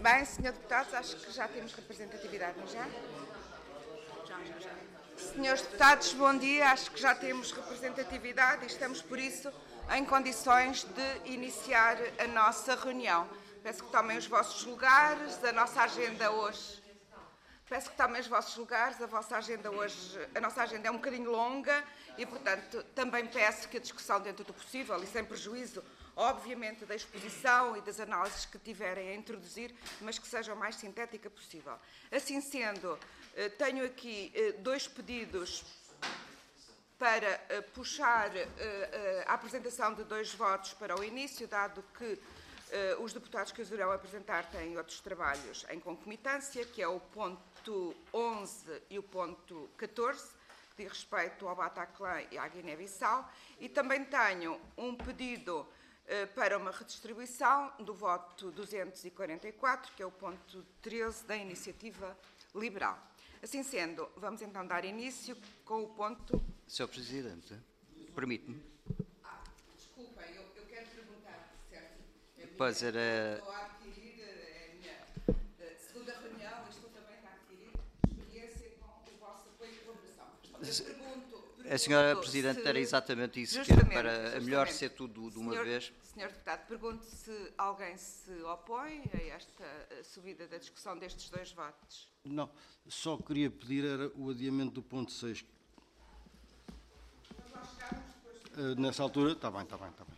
Bem, Sr. Deputados, acho que já temos representatividade, não é já? Senhores Deputados, bom dia. Acho que já temos representatividade e estamos, por isso, em condições de iniciar a nossa reunião. Peço que tomem os vossos lugares, a nossa agenda hoje... Peço que tomem os vossos lugares, a nossa agenda é um bocadinho longa e, portanto, também peço que a discussão, dentro do possível e sem prejuízo, obviamente, da exposição e das análises que tiverem a introduzir, mas que seja o mais sintética possível. Assim sendo, tenho aqui dois pedidos para puxar a apresentação de dois votos para o início, dado que os deputados que os irão apresentar têm outros trabalhos em concomitância, que é o ponto 11 e o ponto 14, que diz respeito ao Bataclan e à Guiné-Bissau, e também tenho um pedido para uma redistribuição do voto 244, que é o ponto 13 da Iniciativa Liberal. Assim sendo, vamos então dar início com o ponto... Sr. Presidente, permite-me. Desculpem, eu quero perguntar, certo? Pois era... Estou a adquirir a minha segunda reunião, estou também a adquirir experiência com o vosso apoio e colaboração. A senhora Presidente era exatamente isso, que era para melhor ser tudo de uma vez. Senhor Deputado, pergunto se alguém se opõe a esta subida da discussão destes dois votos. Não, só queria pedir era o adiamento do ponto 6. Nessa altura, está bem.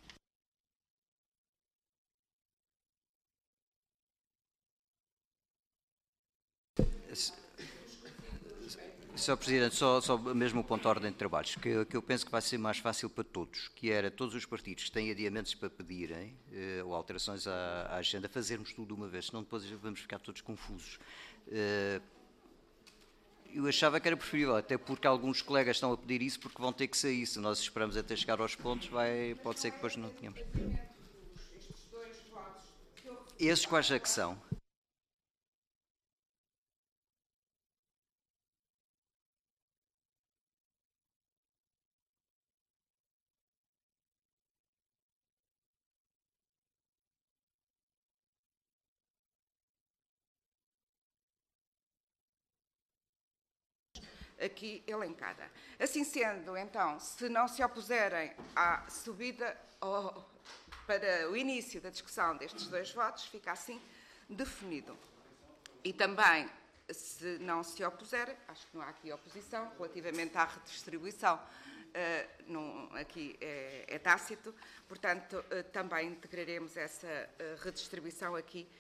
Sr. Presidente, só mesmo o ponto de ordem de trabalhos, que eu penso que vai ser mais fácil para todos, que era todos os partidos que têm adiamentos para pedirem, ou alterações à agenda, fazermos tudo de uma vez, senão depois vamos ficar todos confusos. Eu achava que era preferível, até porque alguns colegas estão a pedir isso porque vão ter que sair. Se nós esperamos até chegar aos pontos, pode ser que depois não tenhamos. Esses quais é que são? Aqui elencada. Assim sendo, então, se não se opuserem à subida para o início da discussão destes dois votos, fica assim definido. E também, se não se opuserem, acho que não há aqui oposição, relativamente à redistribuição, aqui é tácito, portanto, também integraremos essa redistribuição aqui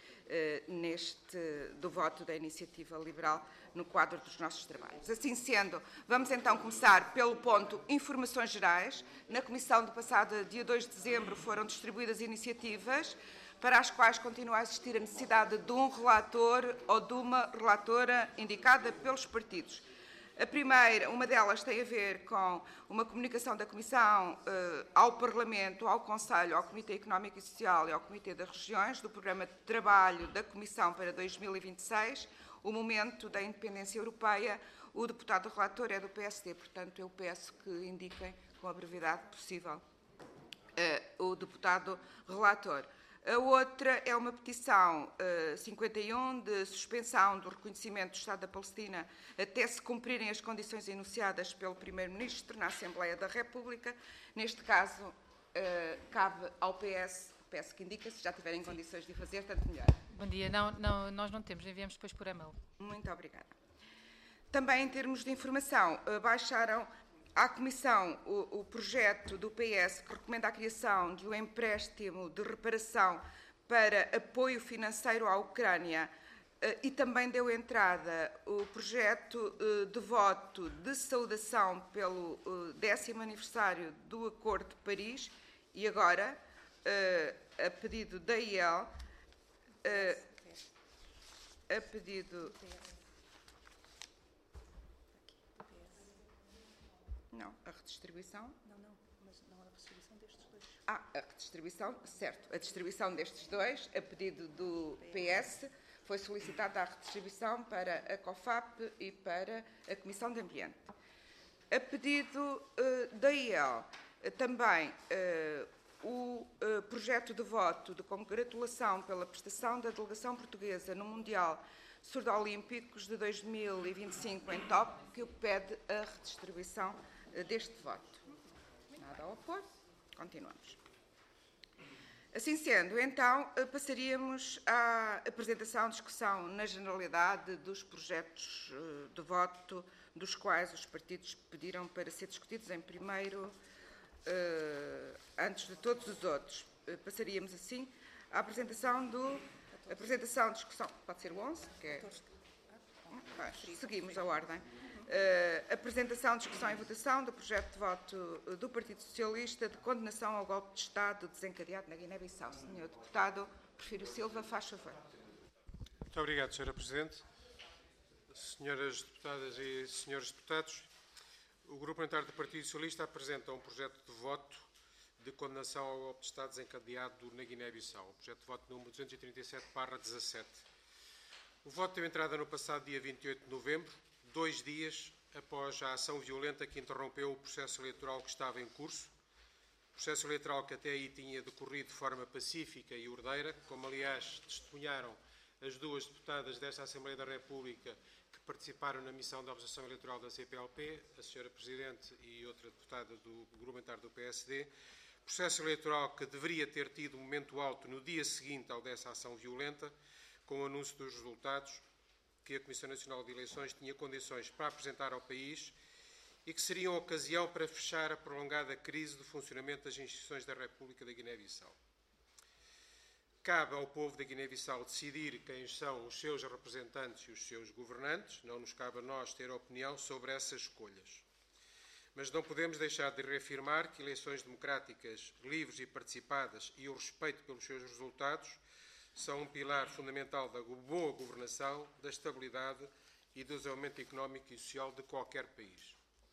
do voto da Iniciativa Liberal no quadro dos nossos trabalhos. Assim sendo, vamos então começar pelo ponto Informações Gerais. Na comissão do passado dia 2 de dezembro foram distribuídas iniciativas para as quais continua a existir a necessidade de um relator ou de uma relatora indicada pelos partidos. A primeira, uma delas tem a ver com uma comunicação da Comissão ao Parlamento, ao Conselho, ao Comitê Económico e Social e ao Comitê das Regiões, do Programa de Trabalho da Comissão para 2026, o momento da independência europeia. O deputado relator é do PSD, portanto, eu peço que indiquem com a brevidade possível o deputado relator. A outra é uma petição 51 de suspensão do reconhecimento do Estado da Palestina até se cumprirem as condições enunciadas pelo Primeiro-Ministro na Assembleia da República. Neste caso, cabe ao PS, peço que indique, se já tiverem condições de o fazer, tanto melhor. Bom dia. Não, nós não temos, enviamos depois por e-mail. Muito obrigada. Também, em termos de informação, baixaram à Comissão o projeto do PS que recomenda a criação de um empréstimo de reparação para apoio financeiro à Ucrânia e também deu entrada o projeto de voto de saudação pelo 10º aniversário do Acordo de Paris e agora, a pedido da IEL, a pedido... Não, a redistribuição? Não, mas não a redistribuição destes dois. A redistribuição, certo. A distribuição destes dois, a pedido do PS, foi solicitada a redistribuição para a COFAP e para a Comissão de Ambiente. A pedido da IEL, também o projeto de voto de congratulação pela prestação da delegação portuguesa no Mundial Surdo-Olímpicos de 2025 em Tóquio pede a redistribuição deste voto. Nada a opor. Continuamos. Assim sendo, então, passaríamos à apresentação, discussão na generalidade dos projetos de voto dos quais os partidos pediram para ser discutidos em primeiro, antes de todos os outros. Passaríamos, assim, à apresentação discussão, pode ser o 11, que é... Seguimos a ordem. Apresentação, discussão e votação do projeto de voto do Partido Socialista de condenação ao golpe de Estado desencadeado na Guiné-Bissau. Senhor Deputado Porfírio Silva, faz favor. Muito obrigado, Sra. Presidente. Senhoras deputadas e senhores deputados, o Grupo Parlamentar do Partido Socialista apresenta um projeto de voto de condenação ao golpe de Estado desencadeado na Guiné-Bissau, o projeto de voto número 237/17. O voto teve entrada no passado dia 28 de novembro, 2 dias após a ação violenta que interrompeu o processo eleitoral que estava em curso, processo eleitoral que até aí tinha decorrido de forma pacífica e ordeira, como aliás testemunharam as duas deputadas desta Assembleia da República que participaram na missão de observação eleitoral da CPLP, a Sra. Presidente e outra deputada do Grupo Parlamentar do PSD, processo eleitoral que deveria ter tido um momento alto no dia seguinte ao dessa ação violenta, com o anúncio dos resultados que a Comissão Nacional de Eleições tinha condições para apresentar ao país e que seriam ocasião para fechar a prolongada crise do funcionamento das instituições da República da Guiné-Bissau. Cabe ao povo da Guiné-Bissau decidir quem são os seus representantes e os seus governantes, não nos cabe a nós ter opinião sobre essas escolhas. Mas não podemos deixar de reafirmar que eleições democráticas, livres e participadas e o respeito pelos seus resultados são um pilar fundamental da boa governação, da estabilidade e do desenvolvimento económico e social de qualquer país.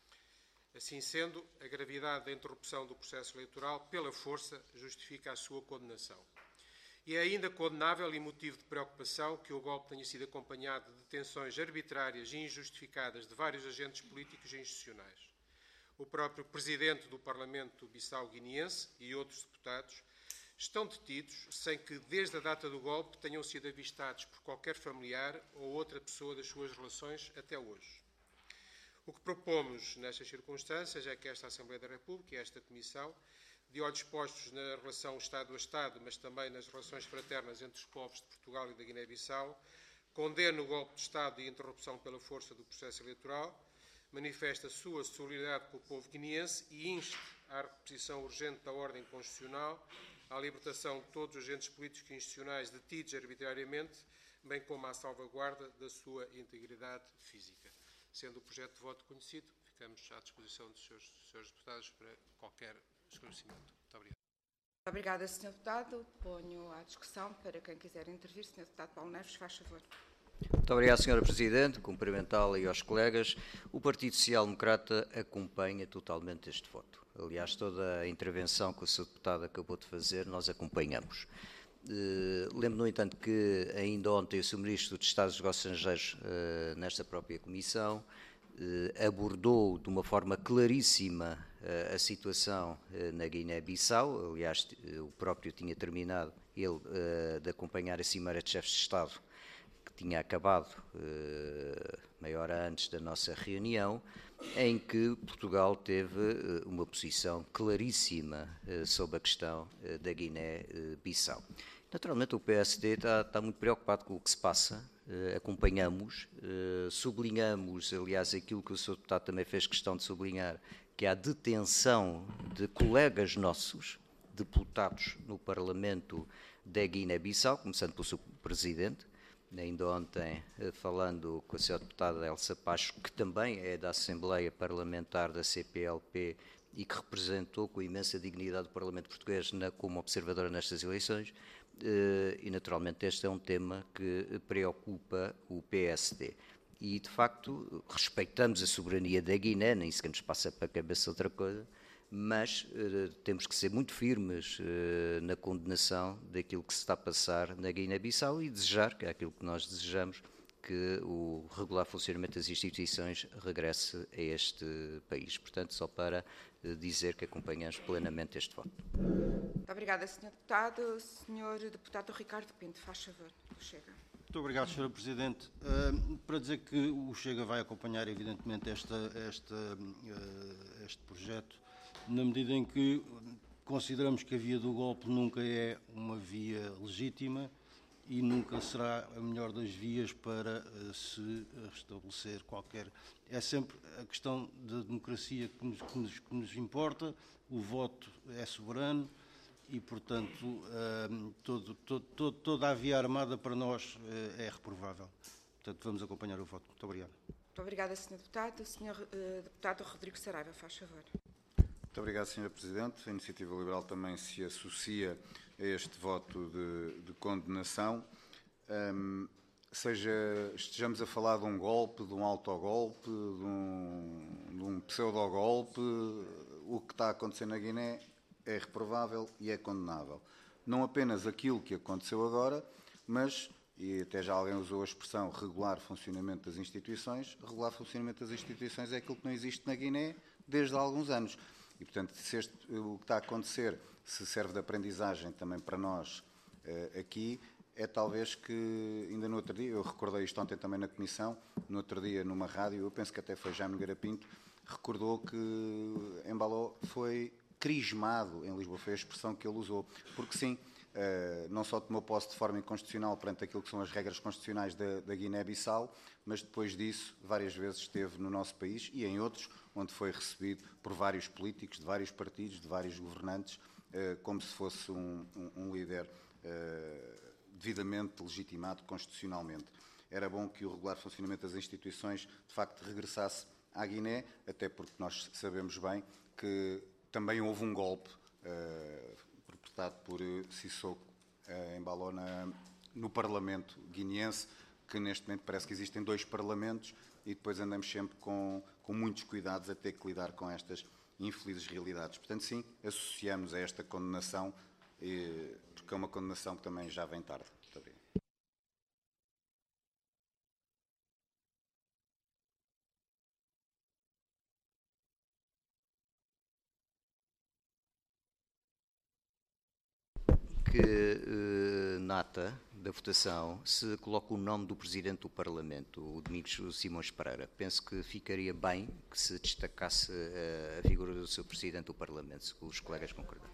Assim sendo, a gravidade da interrupção do processo eleitoral pela força justifica a sua condenação. E é ainda condenável e motivo de preocupação que o golpe tenha sido acompanhado de detenções arbitrárias e injustificadas de vários agentes políticos e institucionais. O próprio Presidente do Parlamento bissau-guineense e outros deputados estão detidos sem que, desde a data do golpe, tenham sido avistados por qualquer familiar ou outra pessoa das suas relações até hoje. O que propomos nestas circunstâncias é que esta Assembleia da República e esta Comissão, de olhos postos na relação Estado a Estado, mas também nas relações fraternas entre os povos de Portugal e da Guiné-Bissau, condene o golpe de Estado e a interrupção pela força do processo eleitoral, manifesta a sua solidariedade com o povo guineense e inste à reposição urgente da ordem constitucional, à libertação de todos os agentes políticos e institucionais detidos arbitrariamente, bem como à salvaguarda da sua integridade física. Sendo o projeto de voto conhecido, ficamos à disposição dos senhores deputados para qualquer esclarecimento. Muito obrigado. Obrigada, Sr. Deputado. Ponho à discussão para quem quiser intervir. Sr. Deputado Paulo Neves, faz favor. Muito obrigado, Sra. Presidente. Cumprimentá-la e aos colegas. O Partido Social Democrata acompanha totalmente este voto. Aliás, toda a intervenção que o Sr. Deputado acabou de fazer, nós acompanhamos. Lembro, no entanto, que ainda ontem o Sr. Ministro de Estado dos Negócios Estrangeiros, nesta própria Comissão, abordou de uma forma claríssima a situação na Guiné-Bissau. Aliás, o próprio tinha terminado, ele, de acompanhar a Cimeira de Chefes de Estado, que tinha acabado meia hora antes da nossa reunião, em que Portugal teve uma posição claríssima sobre a questão da Guiné-Bissau. Naturalmente, o PSD está muito preocupado com o que se passa, acompanhamos, sublinhamos, aliás, aquilo que o Sr. Deputado também fez questão de sublinhar, que há detenção de colegas nossos, deputados no Parlamento da Guiné-Bissau, começando pelo seu Presidente, ainda ontem falando com a Sra. Deputada Elsa Pacho, que também é da Assembleia Parlamentar da CPLP e que representou com imensa dignidade o Parlamento Português como observadora nestas eleições, e naturalmente este é um tema que preocupa o PSD. E, de facto, respeitamos a soberania da Guiné, nem sequer nos passa para a cabeça outra coisa, mas temos que ser muito firmes na condenação daquilo que se está a passar na Guiné-Bissau e desejar, que é aquilo que nós desejamos, que o regular funcionamento das instituições regresse a este país. Portanto, só para dizer que acompanhamos plenamente este voto. Muito obrigada, Sr. Deputado. Sr. Deputado Ricardo Pinto, faz favor, do Chega. Muito obrigado, Sra. Presidente. Para dizer que o Chega vai acompanhar, evidentemente, este projeto, na medida em que consideramos que a via do golpe nunca é uma via legítima e nunca será a melhor das vias para se restabelecer qualquer... É sempre a questão da democracia que nos importa, o voto é soberano e, portanto, toda a via armada para nós é reprovável. Portanto, vamos acompanhar o voto. Muito obrigado. Muito obrigada, Sr. Deputado. Sr. Deputado Rodrigo Saraiva, faz favor. Muito obrigado, Sra. Presidente. A Iniciativa Liberal também se associa a este voto de condenação. Estejamos a falar de um golpe, de um autogolpe, de um pseudogolpe, o que está a acontecer na Guiné é reprovável e é condenável. Não apenas aquilo que aconteceu agora, mas, e até já alguém usou a expressão regular funcionamento das instituições, regular funcionamento das instituições é aquilo que não existe na Guiné desde há alguns anos. E, portanto, o que está a acontecer, se serve de aprendizagem também para nós aqui, é talvez que, ainda no outro dia, eu recordei isto ontem também na Comissão, no outro dia numa rádio, eu penso que até foi Jaime Nogueira Pinto, recordou que Embalo foi crismado em Lisboa, foi a expressão que ele usou, porque sim, não só tomou posse de forma inconstitucional perante aquilo que são as regras constitucionais da Guiné-Bissau, mas depois disso várias vezes esteve no nosso país e em outros, onde foi recebido por vários políticos, de vários partidos, de vários governantes, como se fosse um líder devidamente legitimado constitucionalmente. Era bom que o regular funcionamento das instituições de facto regressasse à Guiné, até porque nós sabemos bem que também houve um golpe perpetrado por Sissoko Embalo no Parlamento guineense, que neste momento parece que existem 2 parlamentos e depois andamos sempre com muitos cuidados a ter que lidar com estas infelizes realidades. Portanto, sim, associamos a esta condenação, porque é uma condenação que também já vem tarde. Muito obrigado. Que nata da votação se coloca o nome do Presidente do Parlamento, o Domingos Simões Pereira. Penso que ficaria bem que se destacasse a figura do seu Presidente do Parlamento, se os colegas concordam.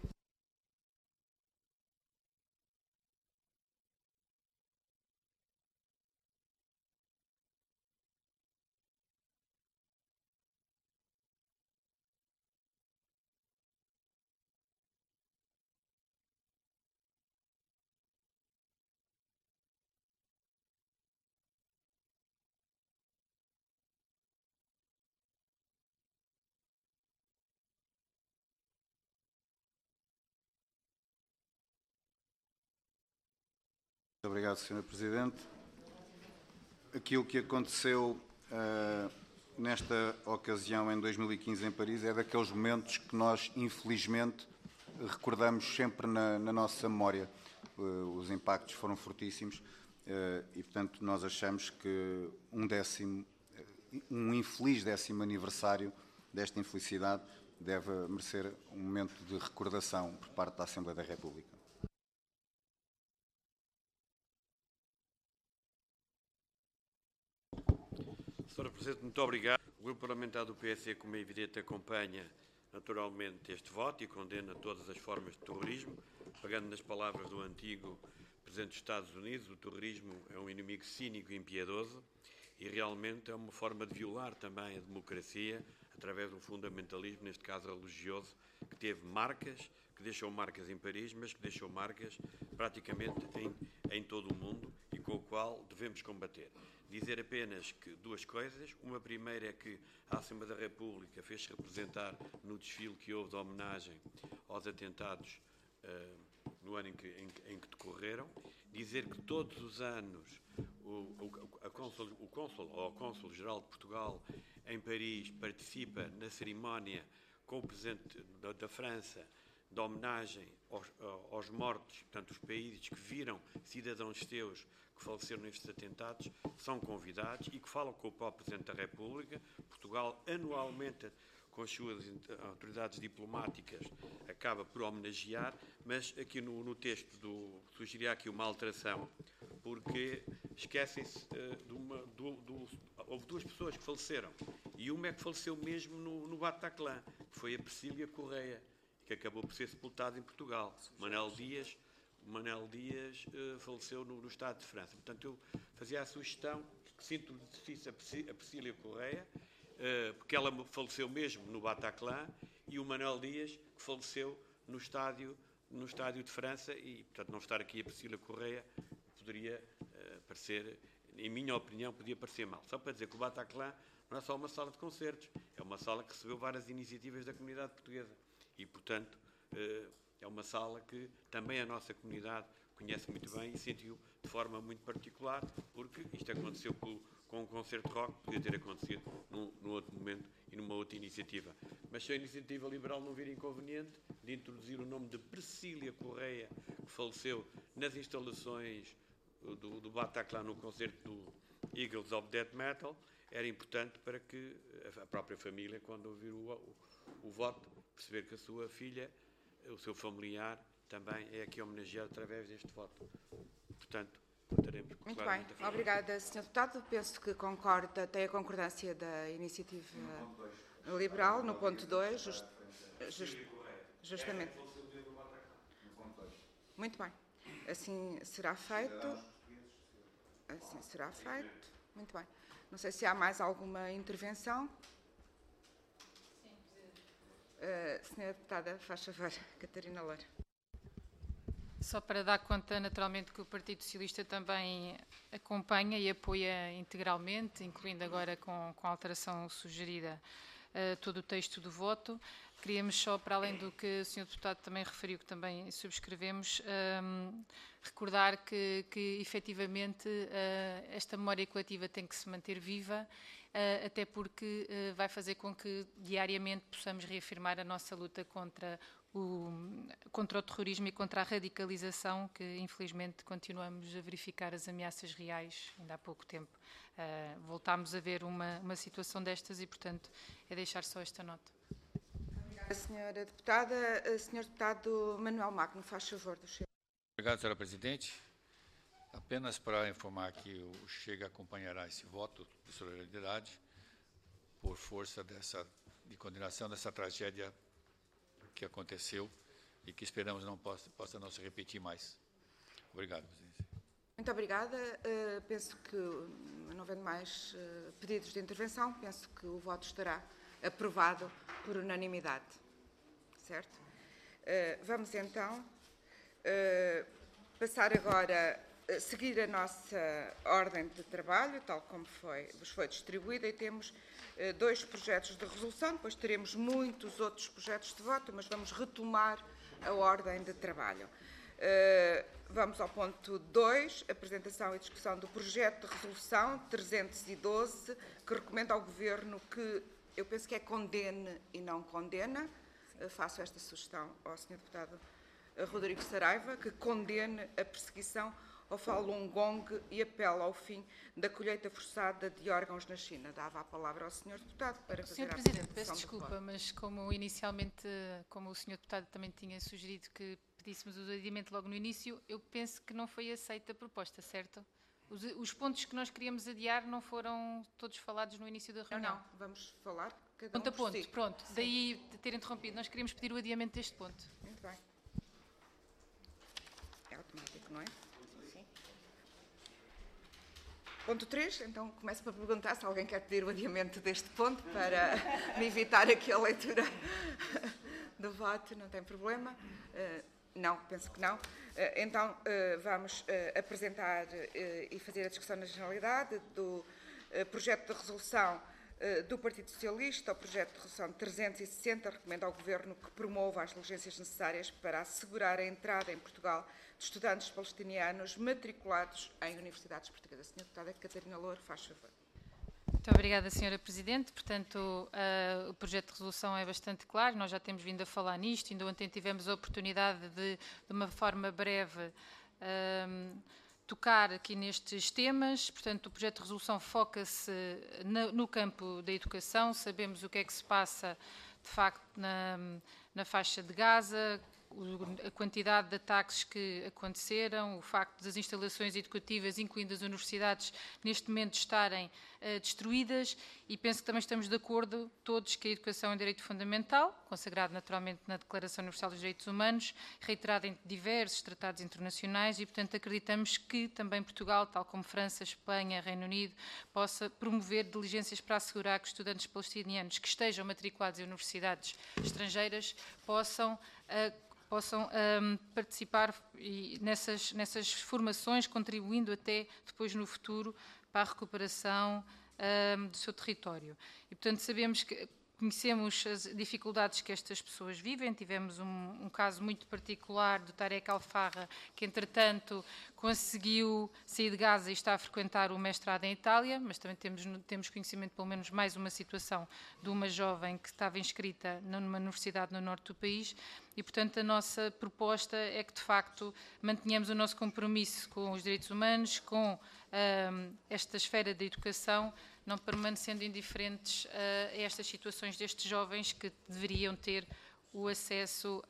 Muito obrigado, Sr. Presidente. Aquilo que aconteceu nesta ocasião, em 2015, em Paris, é daqueles momentos que nós, infelizmente, recordamos sempre na nossa memória. Os impactos foram fortíssimos e, portanto, nós achamos que um infeliz 10º aniversário desta infelicidade deve merecer um momento de recordação por parte da Assembleia da República. Sr. Presidente, muito obrigado. O Grupo Parlamentar do PSD, como é evidente, acompanha naturalmente este voto e condena todas as formas de terrorismo, pegando nas palavras do antigo Presidente dos Estados Unidos: o terrorismo é um inimigo cínico e impiedoso e realmente é uma forma de violar também a democracia através do fundamentalismo, neste caso religioso, que teve marcas, que deixou marcas em Paris, mas que deixou marcas praticamente em todo o mundo e com o qual devemos combater. Dizer apenas que 2 coisas. Uma primeira é que a Assembleia da República fez-se representar no desfile que houve de homenagem aos atentados no ano em que decorreram. Dizer que todos os anos o Cônsul-Geral de Portugal em Paris participa na cerimónia com o Presidente da França de homenagem aos mortos, portanto, os países que viram cidadãos seus que faleceram nestes atentados, são convidados e que falam com o próprio Presidente da República. Portugal, anualmente, com as suas autoridades diplomáticas, acaba por homenagear, mas aqui no texto sugeria aqui uma alteração, porque esquecem-se houve duas pessoas que faleceram, e uma é que faleceu mesmo no Bataclan, que foi a Persília Correia, que acabou por ser sepultada em Portugal. Manel Dias faleceu no Estado de França. Portanto, eu fazia a sugestão que se introduzisse a Persília Correia, porque ela faleceu mesmo no Bataclan, e o Manuel Dias, que faleceu no estádio de França, e, portanto, não estar aqui a Persília Correia poderia parecer, em minha opinião, podia parecer mal. Só para dizer que o Bataclan não é só uma sala de concertos, é uma sala que recebeu várias iniciativas da comunidade portuguesa e, portanto, é uma sala que também a nossa comunidade conhece muito bem e sentiu de forma muito particular, porque isto aconteceu com um concerto de rock, podia ter acontecido num outro momento e numa outra iniciativa. Mas se a iniciativa liberal não vir inconveniente de introduzir o nome de Persília Correia, que faleceu nas instalações do Bataclan no concerto do Eagles of Death Metal, era importante para que a própria família, quando ouvir o voto, perceber que a sua filha, o seu familiar, também é aqui homenageado através deste voto. Portanto, votaremos Muito claramente bem. a favor. Obrigada, Sr. Deputado. Penso que concorda, tem a concordância da iniciativa liberal no ponto 2, justamente. Muito bem. Assim será feito. Assim será feito. Muito bem. Não sei se há mais alguma intervenção. Senhora Deputada, faz favor, Catarina Loura. Só para dar conta, naturalmente, que o Partido Socialista também acompanha e apoia integralmente, incluindo agora com a alteração sugerida, todo o texto do voto. Queríamos só, para além do que o Sr. Deputado também referiu, que também subscrevemos, recordar que efetivamente esta memória coletiva tem que se manter viva, até porque vai fazer com que diariamente possamos reafirmar a nossa luta contra o terrorismo e contra a radicalização, que infelizmente continuamos a verificar as ameaças reais. Ainda há pouco tempo voltámos a ver uma situação destas e, portanto, é deixar só esta nota. Obrigada, Senhora Deputada. Senhor Deputado Manuel Magno, faz favor do Chega. Obrigado, Senhora Presidente. Apenas para informar que o Chega acompanhará esse voto de solidariedade por força de condenação dessa tragédia que aconteceu e que esperamos possa não se repetir mais. Obrigado, Presidente. Muito obrigada. Penso que, não havendo mais pedidos de intervenção, penso que o voto estará aprovado por unanimidade. Certo? Vamos então passar agora, seguir a nossa ordem de trabalho, tal como vos foi distribuída, e temos 2 projetos de resolução, depois teremos muitos outros projetos de voto, mas vamos retomar a ordem de trabalho. Vamos ao ponto 2, apresentação e discussão do projeto de resolução 312, que recomenda ao Governo que, eu penso que é condene e não condena. Faço esta sugestão ao Sr. Deputado Rodrigo Saraiva, que condene a perseguição ao Falun Gong e apela ao fim da colheita forçada de órgãos na China. Dava a palavra ao Sr. Deputado para fazer Sr. a Presidente, apresentação peço do desculpa, voto. mas como inicialmente, como o Sr. Deputado também tinha sugerido que pedíssemos o adiamento logo no início, eu penso que não foi aceita a proposta, certo? Os pontos que nós queríamos adiar não foram todos falados no início da reunião? Não, vamos falar cada Ponto a por ponto, si. pronto. Sim. Daí ter interrompido. Nós queríamos pedir o adiamento deste ponto. Muito bem. É automático, não é? Sim. Ponto 3, então começo por perguntar se alguém quer pedir o adiamento deste ponto para me evitar aqui a leitura do voto, não tem problema. Não, penso que não. Então, vamos apresentar e fazer a discussão na generalidade do projeto de resolução do Partido Socialista, o projeto de resolução 360, recomenda ao Governo que promova as diligências necessárias para assegurar a entrada em Portugal de estudantes palestinianos matriculados em universidades portuguesas. Senhora Deputada Catarina Loura, faz favor. Muito obrigada, Sra. Presidente. Portanto, o projeto de resolução é bastante claro, nós já temos vindo a falar nisto, ainda ontem tivemos a oportunidade de uma forma breve, tocar aqui nestes temas. Portanto, o projeto de resolução foca-se no campo da educação, sabemos o que é que se passa, de facto, na faixa de Gaza, a quantidade de ataques que aconteceram, o facto das instalações educativas, incluindo as universidades, neste momento estarem destruídas, e penso que também estamos de acordo todos que a educação é um direito fundamental, consagrado naturalmente na Declaração Universal dos Direitos Humanos, reiterado em diversos tratados internacionais, e portanto acreditamos que também Portugal, tal como França, Espanha, Reino Unido, possa promover diligências para assegurar que os estudantes palestinianos que estejam matriculados em universidades estrangeiras possam participar nessas formações, contribuindo até depois no futuro para a recuperação do seu território. E, portanto, conhecemos as dificuldades que estas pessoas vivem. Tivemos um caso muito particular do Tarek Al-Farra, que, entretanto, conseguiu sair de Gaza e está a frequentar o mestrado em Itália, mas também temos conhecimento, pelo menos, mais uma situação de uma jovem que estava inscrita numa universidade no norte do país. E, portanto, a nossa proposta é que, de facto, mantenhamos o nosso compromisso com os direitos humanos, com esta esfera da educação, não permanecendo indiferentes a estas situações destes jovens que deveriam ter o acesso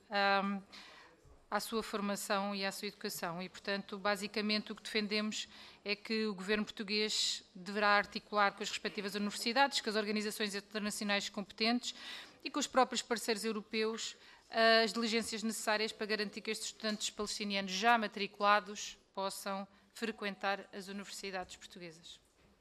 à sua formação e à sua educação. E, portanto, basicamente o que defendemos é que o governo português deverá articular com as respectivas universidades, com as organizações internacionais competentes e com os próprios parceiros europeus as diligências necessárias para garantir que estes estudantes palestinianos já matriculados possam frequentar as universidades portuguesas.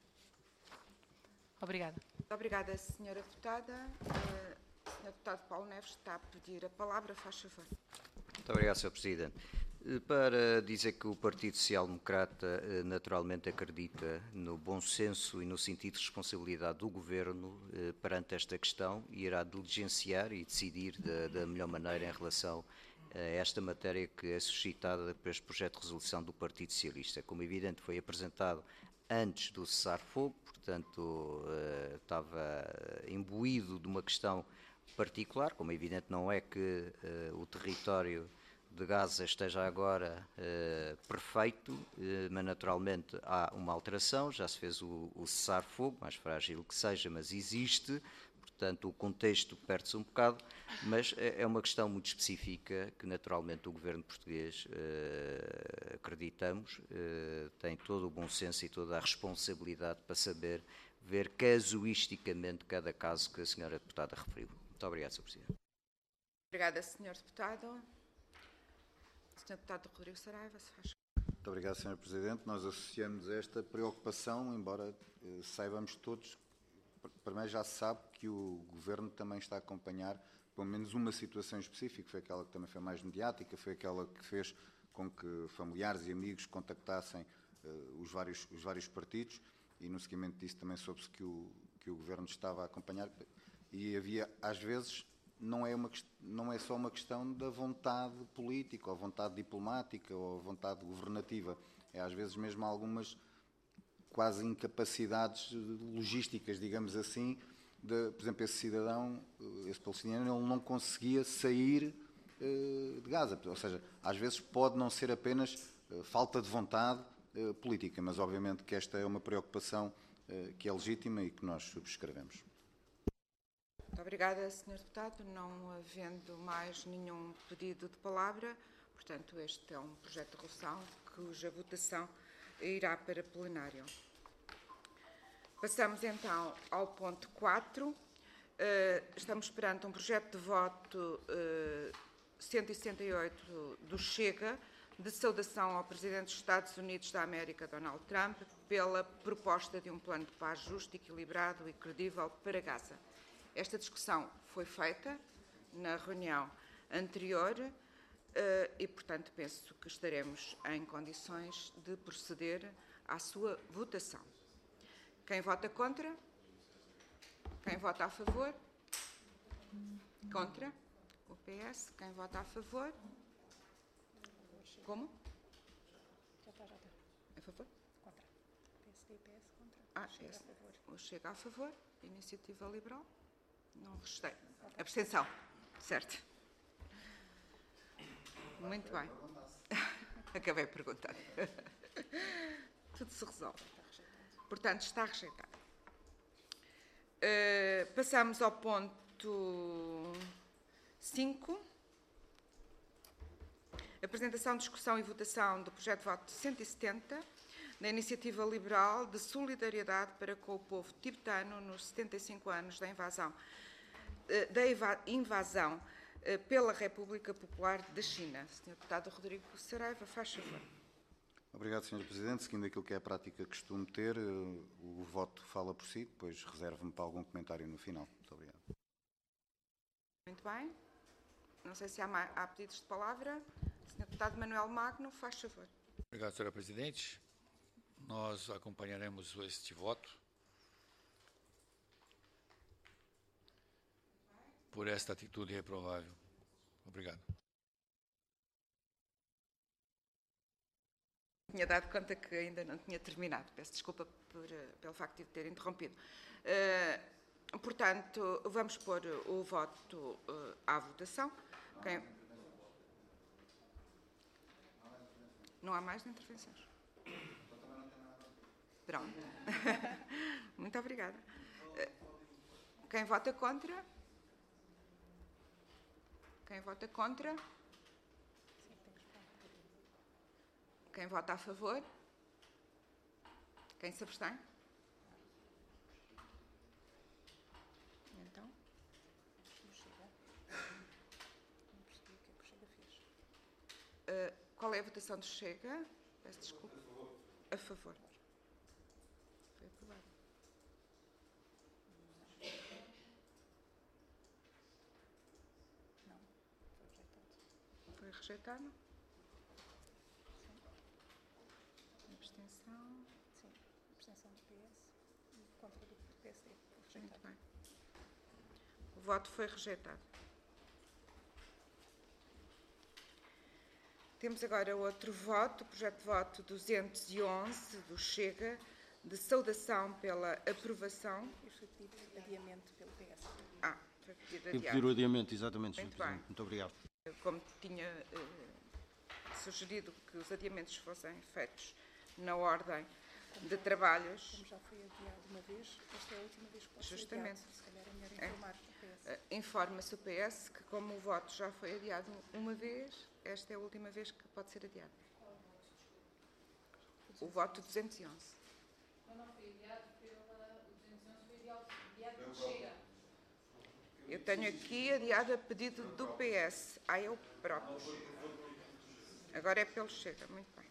Obrigada. Muito obrigada, Sra. Deputada. Sr. Deputado Paulo Neves está a pedir a palavra, faz favor. Muito obrigado, Sr. Presidente. Para dizer que o Partido Social Democrata naturalmente acredita no bom senso e no sentido de responsabilidade do Governo perante esta questão e irá diligenciar e decidir da melhor maneira em relação a esta matéria que é suscitada por este projeto de resolução do Partido Socialista. Como é evidente, foi apresentado antes do cessar-fogo, portanto estava imbuído de uma questão particular. Como é evidente, não é que o território de Gaza esteja agora perfeito, mas naturalmente há uma alteração, já se fez o cessar-fogo, mais frágil que seja, mas existe, portanto o contexto perde-se um bocado, mas é uma questão muito específica que naturalmente o governo português, acreditamos, tem todo o bom senso e toda a responsabilidade para saber ver casuisticamente cada caso que a senhora deputada referiu. Muito obrigado, Sr. Presidente. Obrigada, Sr. Deputado. Sr. Deputado Rodrigo Saraiva, se faz. Muito obrigado, Sr. Presidente. Nós associamos esta preocupação, embora saibamos todos, primeiro já se sabe que o Governo também está a acompanhar pelo menos uma situação específica, foi aquela que também foi mais mediática, foi aquela que fez com que familiares e amigos contactassem os vários partidos, e no seguimento disso também soube-se que o Governo estava a acompanhar, e havia, às vezes, não é só uma questão da vontade política, ou vontade diplomática, ou vontade governativa, é às vezes mesmo algumas quase incapacidades logísticas, digamos assim, por exemplo, esse cidadão, esse palestiniano, ele não conseguia sair de Gaza, ou seja, às vezes pode não ser apenas falta de vontade política, mas obviamente que esta é uma preocupação que é legítima e que nós subscrevemos. Muito obrigada, Sr. Deputado. Não havendo mais nenhum pedido de palavra, portanto, este é um projeto de resolução cuja votação irá para plenário. Passamos então ao ponto 4. Estamos perante um projeto de voto 168 do Chega, de saudação ao Presidente dos Estados Unidos da América, Donald Trump, pela proposta de um plano de paz justo, equilibrado e credível para Gaza. Esta discussão foi feita na reunião anterior e, portanto, penso que estaremos em condições de proceder à sua votação. Quem vota contra? Quem vota a favor? Contra? O PS. Quem vota a favor? Como? A favor? Contra. O Chega a favor. Iniciativa Liberal. Não registrei. Abstenção. Certo. Muito bem. Acabei de perguntar. Tudo se resolve. Portanto, está rejeitado. Passamos ao ponto 5. Apresentação, discussão e votação do projeto de voto 170 da Iniciativa Liberal de Solidariedade para com o povo tibetano nos 75 anos da invasão pela República Popular da China. Sr. Deputado Rodrigo Saraiva, faz favor. Obrigado, Sr. Presidente. Seguindo aquilo que é a prática que costumo ter, o voto fala por si, depois reservo-me para algum comentário no final. Muito obrigado. Muito bem. Não sei se há pedidos de palavra. Sr. Deputado Manuel Magno, faz favor. Obrigado, Sra. Presidente. Nós acompanharemos este voto por esta atitude reprovável. Obrigado. Tinha dado conta que ainda não tinha terminado. Peço desculpa pelo facto de ter interrompido. Portanto, vamos pôr o voto à votação. Não há mais intervenções? Pronto. Muito obrigada. Quem vota contra? Quem vota contra? Quem vota a favor? Quem se abstém? Então? Qual é a votação do Chega? Peço desculpa. A favor. Foi aprovado. Não, foi rejeitado. Foi rejeitado? Abstenção. Sim, abstenção do PS e contra do PSD. Muito bem. O voto foi rejeitado. Temos agora outro voto, o projeto de voto 211 do Chega, de saudação pela aprovação. Foi pedido adiamento pelo PS. Foi pedido Eu pedir o adiamento, exatamente, Sr. Muito Presidente. bem. Muito obrigado. Como tinha sugerido que os adiamentos fossem feitos na ordem de trabalhos. Como já foi adiado uma vez, esta é a última vez que pode Justamente. ser adiado. Se calhar é melhor informar o PS. Informa-se o PS que, como o voto já foi adiado uma vez, esta é a última vez que pode ser adiado. O voto 211. Não foi adiado o 211, foi adiado pelo Chega. Eu tenho aqui adiado a pedido do PS. Eu próprio. Agora é pelo Chega. Muito bem.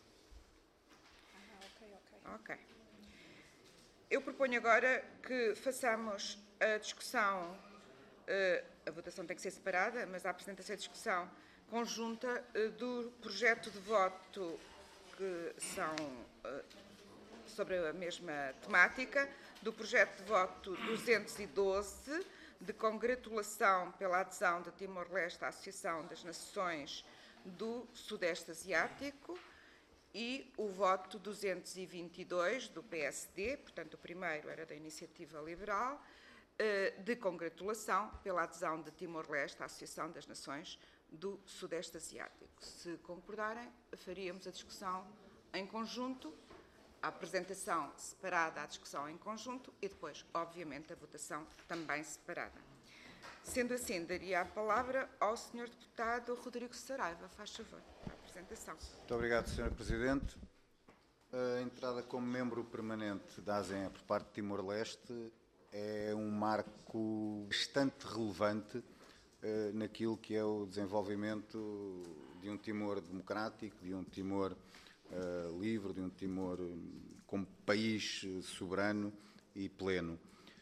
Ok. Eu proponho agora que façamos a discussão, a votação tem que ser separada, mas a apresentação e discussão conjunta do projeto de voto que são sobre a mesma temática, do projeto de voto 212, de congratulação pela adesão de Timor-Leste à Associação das Nações do Sudeste Asiático, e o voto 222 do PSD, portanto o primeiro era da Iniciativa Liberal, de congratulação pela adesão de Timor-Leste à Associação das Nações do Sudeste Asiático. Se concordarem, faríamos a discussão em conjunto, a apresentação separada, a discussão em conjunto e depois, obviamente, a votação também separada. Sendo assim, daria a palavra ao Sr. Deputado Rodrigo Saraiva. Faz favor, a apresentação. Muito obrigado, Sr. Presidente. A entrada como membro permanente da ASEAN por parte de Timor-Leste é um marco bastante relevante naquilo que é o desenvolvimento de um Timor democrático, de um Timor livre, de um Timor como país soberano e pleno.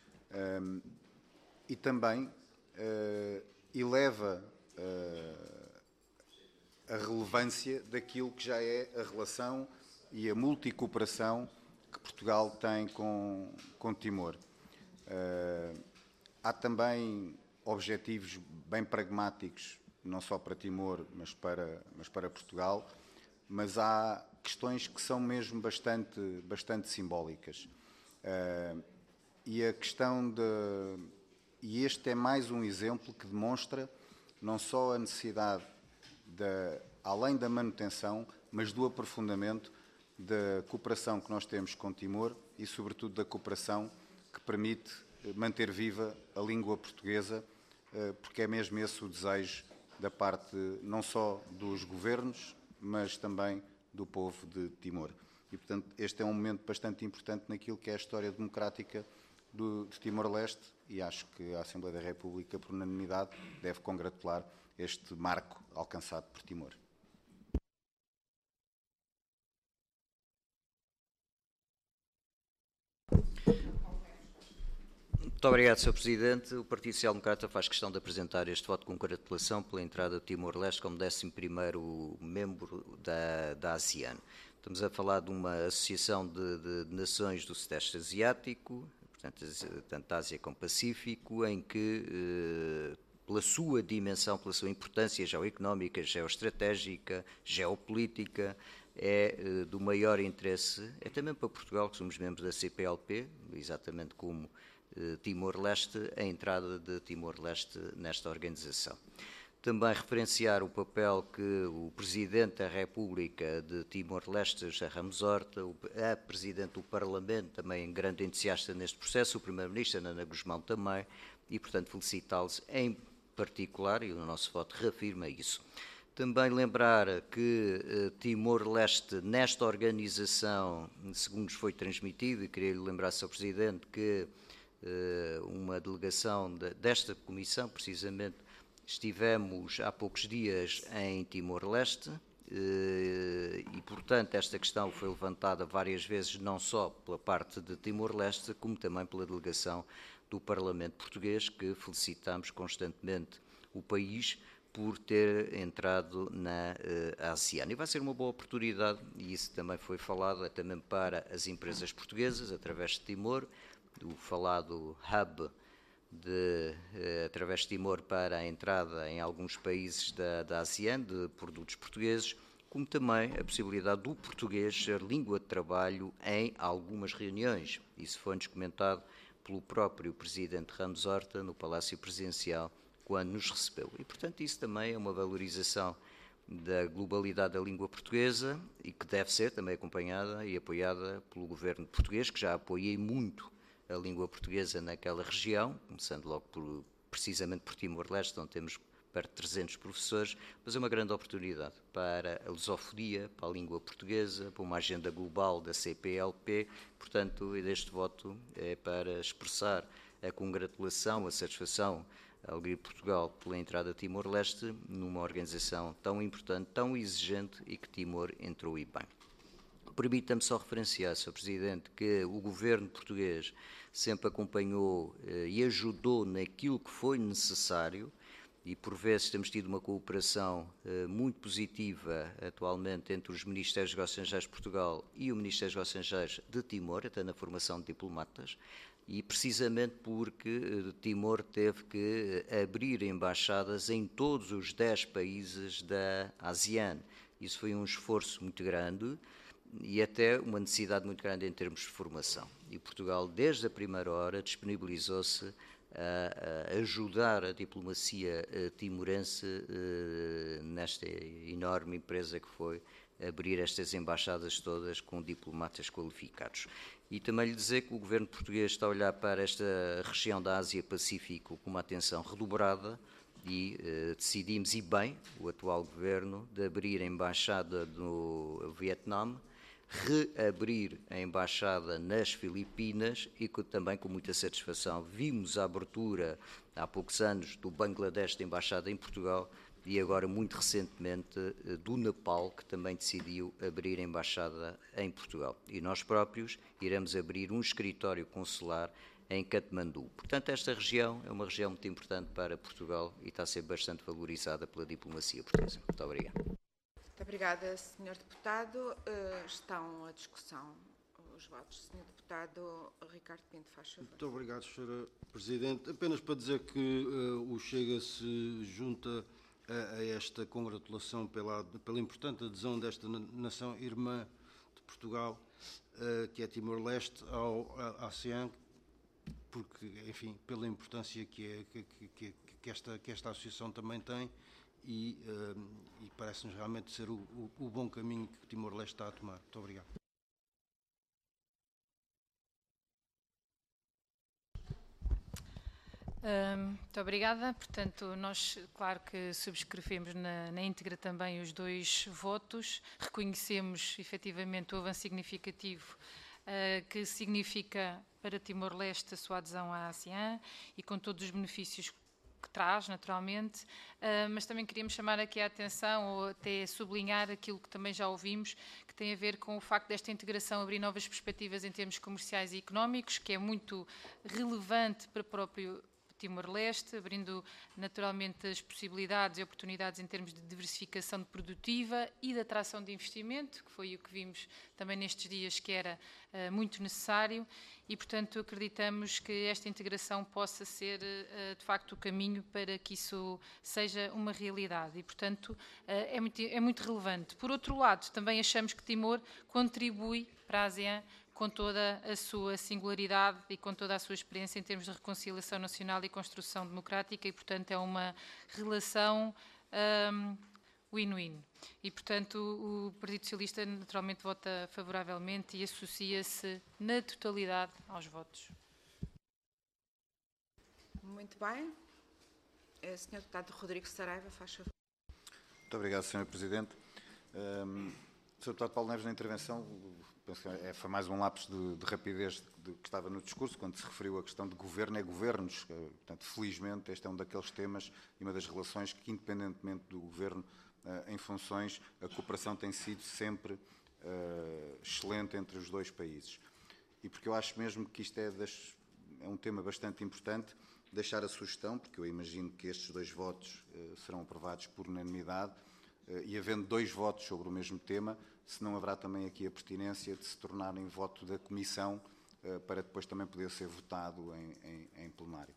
E também eleva a relevância daquilo que já é a relação e a multicooperação que Portugal tem com Timor. Há também objetivos bem pragmáticos, não só para Timor, mas para Portugal, mas há questões que são mesmo bastante simbólicas. E a questão e este é mais um exemplo que demonstra não só a necessidade, além da manutenção, mas do aprofundamento da cooperação que nós temos com Timor e, sobretudo, da cooperação que permite manter viva a língua portuguesa, porque é mesmo esse o desejo da parte não só dos governos, mas também do povo de Timor. E, portanto, este é um momento bastante importante naquilo que é a história democrática de Timor-Leste, e acho que a Assembleia da República, por unanimidade, deve congratular este marco alcançado por Timor. Muito obrigado, Sr. Presidente. O Partido Social Democrata faz questão de apresentar este voto de congratulação pela entrada de Timor-Leste como 11º membro da ASEAN. Estamos a falar de uma associação de nações do Sudeste Asiático, portanto, tanto Ásia como Pacífico, em que, pela sua dimensão, pela sua importância geoeconómica, geoestratégica, geopolítica, é do maior interesse, é também para Portugal, que somos membros da CPLP, exatamente como Timor-Leste, a entrada de Timor-Leste nesta organização. Também referenciar o papel que o Presidente da República de Timor-Leste, José Ramos Horta, a Presidente do Parlamento, também grande entusiasta neste processo, o Primeiro-Ministro, Ana Guzmão também, e, portanto, felicitá-los em particular, e o nosso voto reafirma isso. Também lembrar que Timor-Leste, nesta organização, segundo nos foi transmitido, e queria lembrar, Sr. Presidente, que uma delegação desta comissão, precisamente, estivemos há poucos dias em Timor-Leste e, portanto, esta questão foi levantada várias vezes, não só pela parte de Timor-Leste, como também pela delegação do Parlamento Português, que felicitamos constantemente o país por ter entrado na ASEAN. E vai ser uma boa oportunidade, e isso também foi falado, também para as empresas portuguesas, através de Timor, do falado hub através de Timor para a entrada em alguns países da ASEAN de produtos portugueses, como também a possibilidade do português ser língua de trabalho em algumas reuniões. Isso foi-nos comentado pelo próprio Presidente Ramos Horta no Palácio Presidencial, quando nos recebeu. E, portanto, isso também é uma valorização da globalidade da língua portuguesa e que deve ser também acompanhada e apoiada pelo governo português, que já apoiei muito a língua portuguesa naquela região, começando logo precisamente por Timor-Leste, onde temos perto de 300 professores, mas é uma grande oportunidade para a lusofonia, para a língua portuguesa, para uma agenda global da CPLP. Portanto, este voto é para expressar a congratulação, a satisfação a alegria de Portugal pela entrada de Timor-Leste numa organização tão importante, tão exigente e que Timor entrou e bem. Permita-me só referenciar, Sr. Presidente, que o governo português sempre acompanhou e ajudou naquilo que foi necessário e, por vezes, temos tido uma cooperação muito positiva atualmente entre os Ministérios dos Negócios Estrangeiros de Portugal e o Ministério dos Negócios Estrangeiros de Timor, até na formação de diplomatas, e precisamente porque Timor teve que abrir embaixadas em todos os 10 países da ASEAN. Isso foi um esforço muito grande e até uma necessidade muito grande em termos de formação. E Portugal, desde a primeira hora, disponibilizou-se a ajudar a diplomacia timorense nesta enorme empresa que foi abrir estas embaixadas todas com diplomatas qualificados. E também lhe dizer que o governo português está a olhar para esta região da Ásia-Pacífico com uma atenção redobrada e decidimos, e bem, o atual governo, de abrir a embaixada no Vietnã, reabrir a embaixada nas Filipinas e também com muita satisfação vimos a abertura há poucos anos do Bangladesh da embaixada em Portugal e agora muito recentemente do Nepal, que também decidiu abrir a embaixada em Portugal. E nós próprios iremos abrir um escritório consular em Katmandu. Portanto, esta região é uma região muito importante para Portugal e está a ser bastante valorizada pela diplomacia portuguesa. Muito obrigado. Muito obrigada, Sr. Deputado. Estão à discussão os votos. Sr. Deputado Ricardo Pinto, faz favor. Muito obrigado, Sra. Presidente. Apenas para dizer que o Chega se junta a esta congratulação pela importante adesão desta nação irmã de Portugal, que é Timor-Leste, à ASEAN, porque, enfim, pela importância que esta associação também tem e parece-nos realmente ser o bom caminho que Timor-Leste está a tomar. Muito obrigado. Muito obrigada. Portanto, nós, claro que subscrevemos na íntegra também os 2 votos, reconhecemos efetivamente o avanço significativo que significa para Timor-Leste a sua adesão à ASEAN e com todos os benefícios que traz, naturalmente, mas também queríamos chamar aqui a atenção ou até sublinhar aquilo que também já ouvimos, que tem a ver com o facto desta integração abrir novas perspectivas em termos comerciais e económicos, que é muito relevante para o próprio Timor-Leste, abrindo naturalmente as possibilidades e oportunidades em termos de diversificação produtiva e de atração de investimento, que foi o que vimos também nestes dias que era muito necessário e, portanto, acreditamos que esta integração possa ser, de facto, o caminho para que isso seja uma realidade e, portanto, é muito relevante. Por outro lado, também achamos que Timor contribui para a ASEAN com toda a sua singularidade e com toda a sua experiência em termos de reconciliação nacional e construção democrática e, portanto, é uma relação win-win. E, portanto, o Partido Socialista naturalmente vota favoravelmente e associa-se na totalidade aos votos. Muito bem. Sr. Deputado Rodrigo Saraiva, faz favor. Muito obrigado, Sr. Presidente. Sr. Deputado Paulo Neves, na intervenção, penso que foi mais um lapso de rapidez que estava no discurso, quando se referiu à questão de governo e governos. Portanto, felizmente, este é um daqueles temas e uma das relações que, independentemente do governo em funções, a cooperação tem sido sempre excelente entre os 2 países. E porque eu acho mesmo que isto é um tema bastante importante, deixar a sugestão, porque eu imagino que estes 2 votos serão aprovados por unanimidade, e havendo 2 votos sobre o mesmo tema, se não haverá também aqui a pertinência de se tornarem voto da Comissão para depois também poder ser votado em plenário.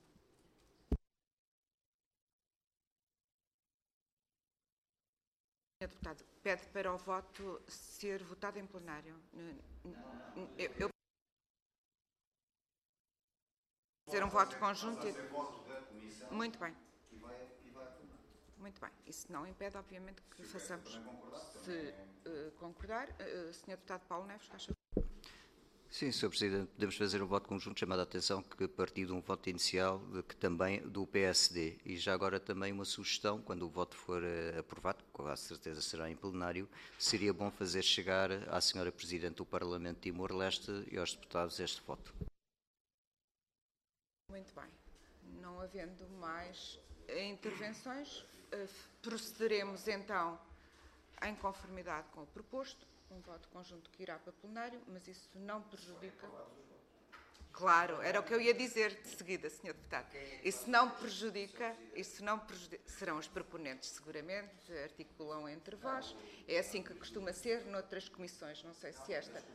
Sr. Deputado, pede para o voto ser votado em plenário. Eu ser um voto conjunto. Muito bem. Muito bem. Isso não impede, obviamente, que façamos, se concordar. Sr. Deputado Paulo Neves, faz favor. Sim, Sr. Presidente, podemos fazer um voto conjunto, chamado a atenção que partiu de um voto inicial que também do PSD. E já agora também uma sugestão, quando o voto for aprovado, com a certeza será em plenário, seria bom fazer chegar à Sra. Presidente do Parlamento de Timor-Leste e aos deputados este voto. Muito bem. Não havendo mais intervenções, procederemos então em conformidade com o proposto, um voto conjunto que irá para plenário, mas isso não prejudica. Claro, era o que eu ia dizer de seguida, Sr. Deputado. Isso não prejudica, serão os proponentes seguramente, articulam entre vós, é assim que costuma ser noutras comissões, não sei se esta.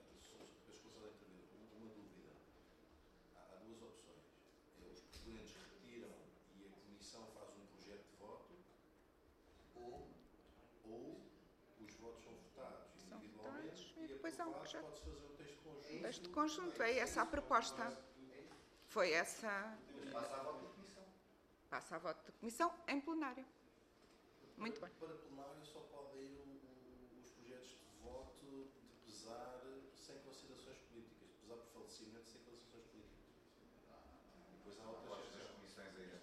Depois há um projeto. Este conjunto, é essa a proposta. Foi essa. Passa a voto da Comissão. Passa a voto da Comissão em plenário. Muito bem. Para plenário só pode ir os projetos de voto de pesar sem considerações políticas. Pesar por falecimento sem considerações políticas. Depois há outras comissões aí.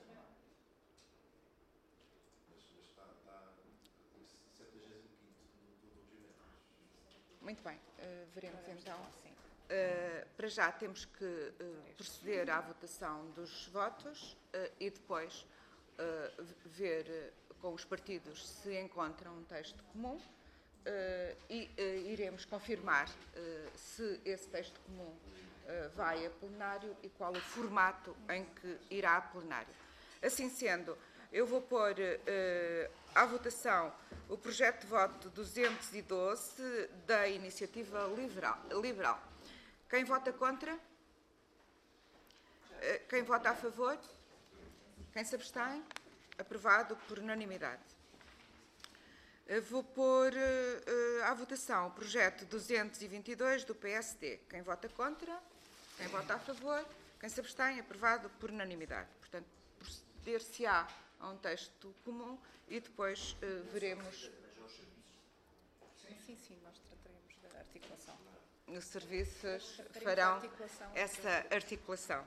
Mas está 75º do regimento. Muito bem, veremos então. Para já temos que proceder à votação dos votos e depois ver com os partidos se encontram um texto comum e iremos confirmar se esse texto comum vai a plenário e qual o formato em que irá a plenário. Assim sendo, eu vou pôr à votação o projeto de voto 212 da Iniciativa Liberal. Quem vota contra? Quem vota a favor? Quem se abstém? Aprovado por unanimidade. Vou pôr à votação o projeto 222 do PSD. Quem vota contra? Quem vota a favor? Quem se abstém? Aprovado por unanimidade. Portanto, proceder-se-á a um texto comum e depois veremos. Sim, nós trataremos da articulação. Os serviços farão essa articulação.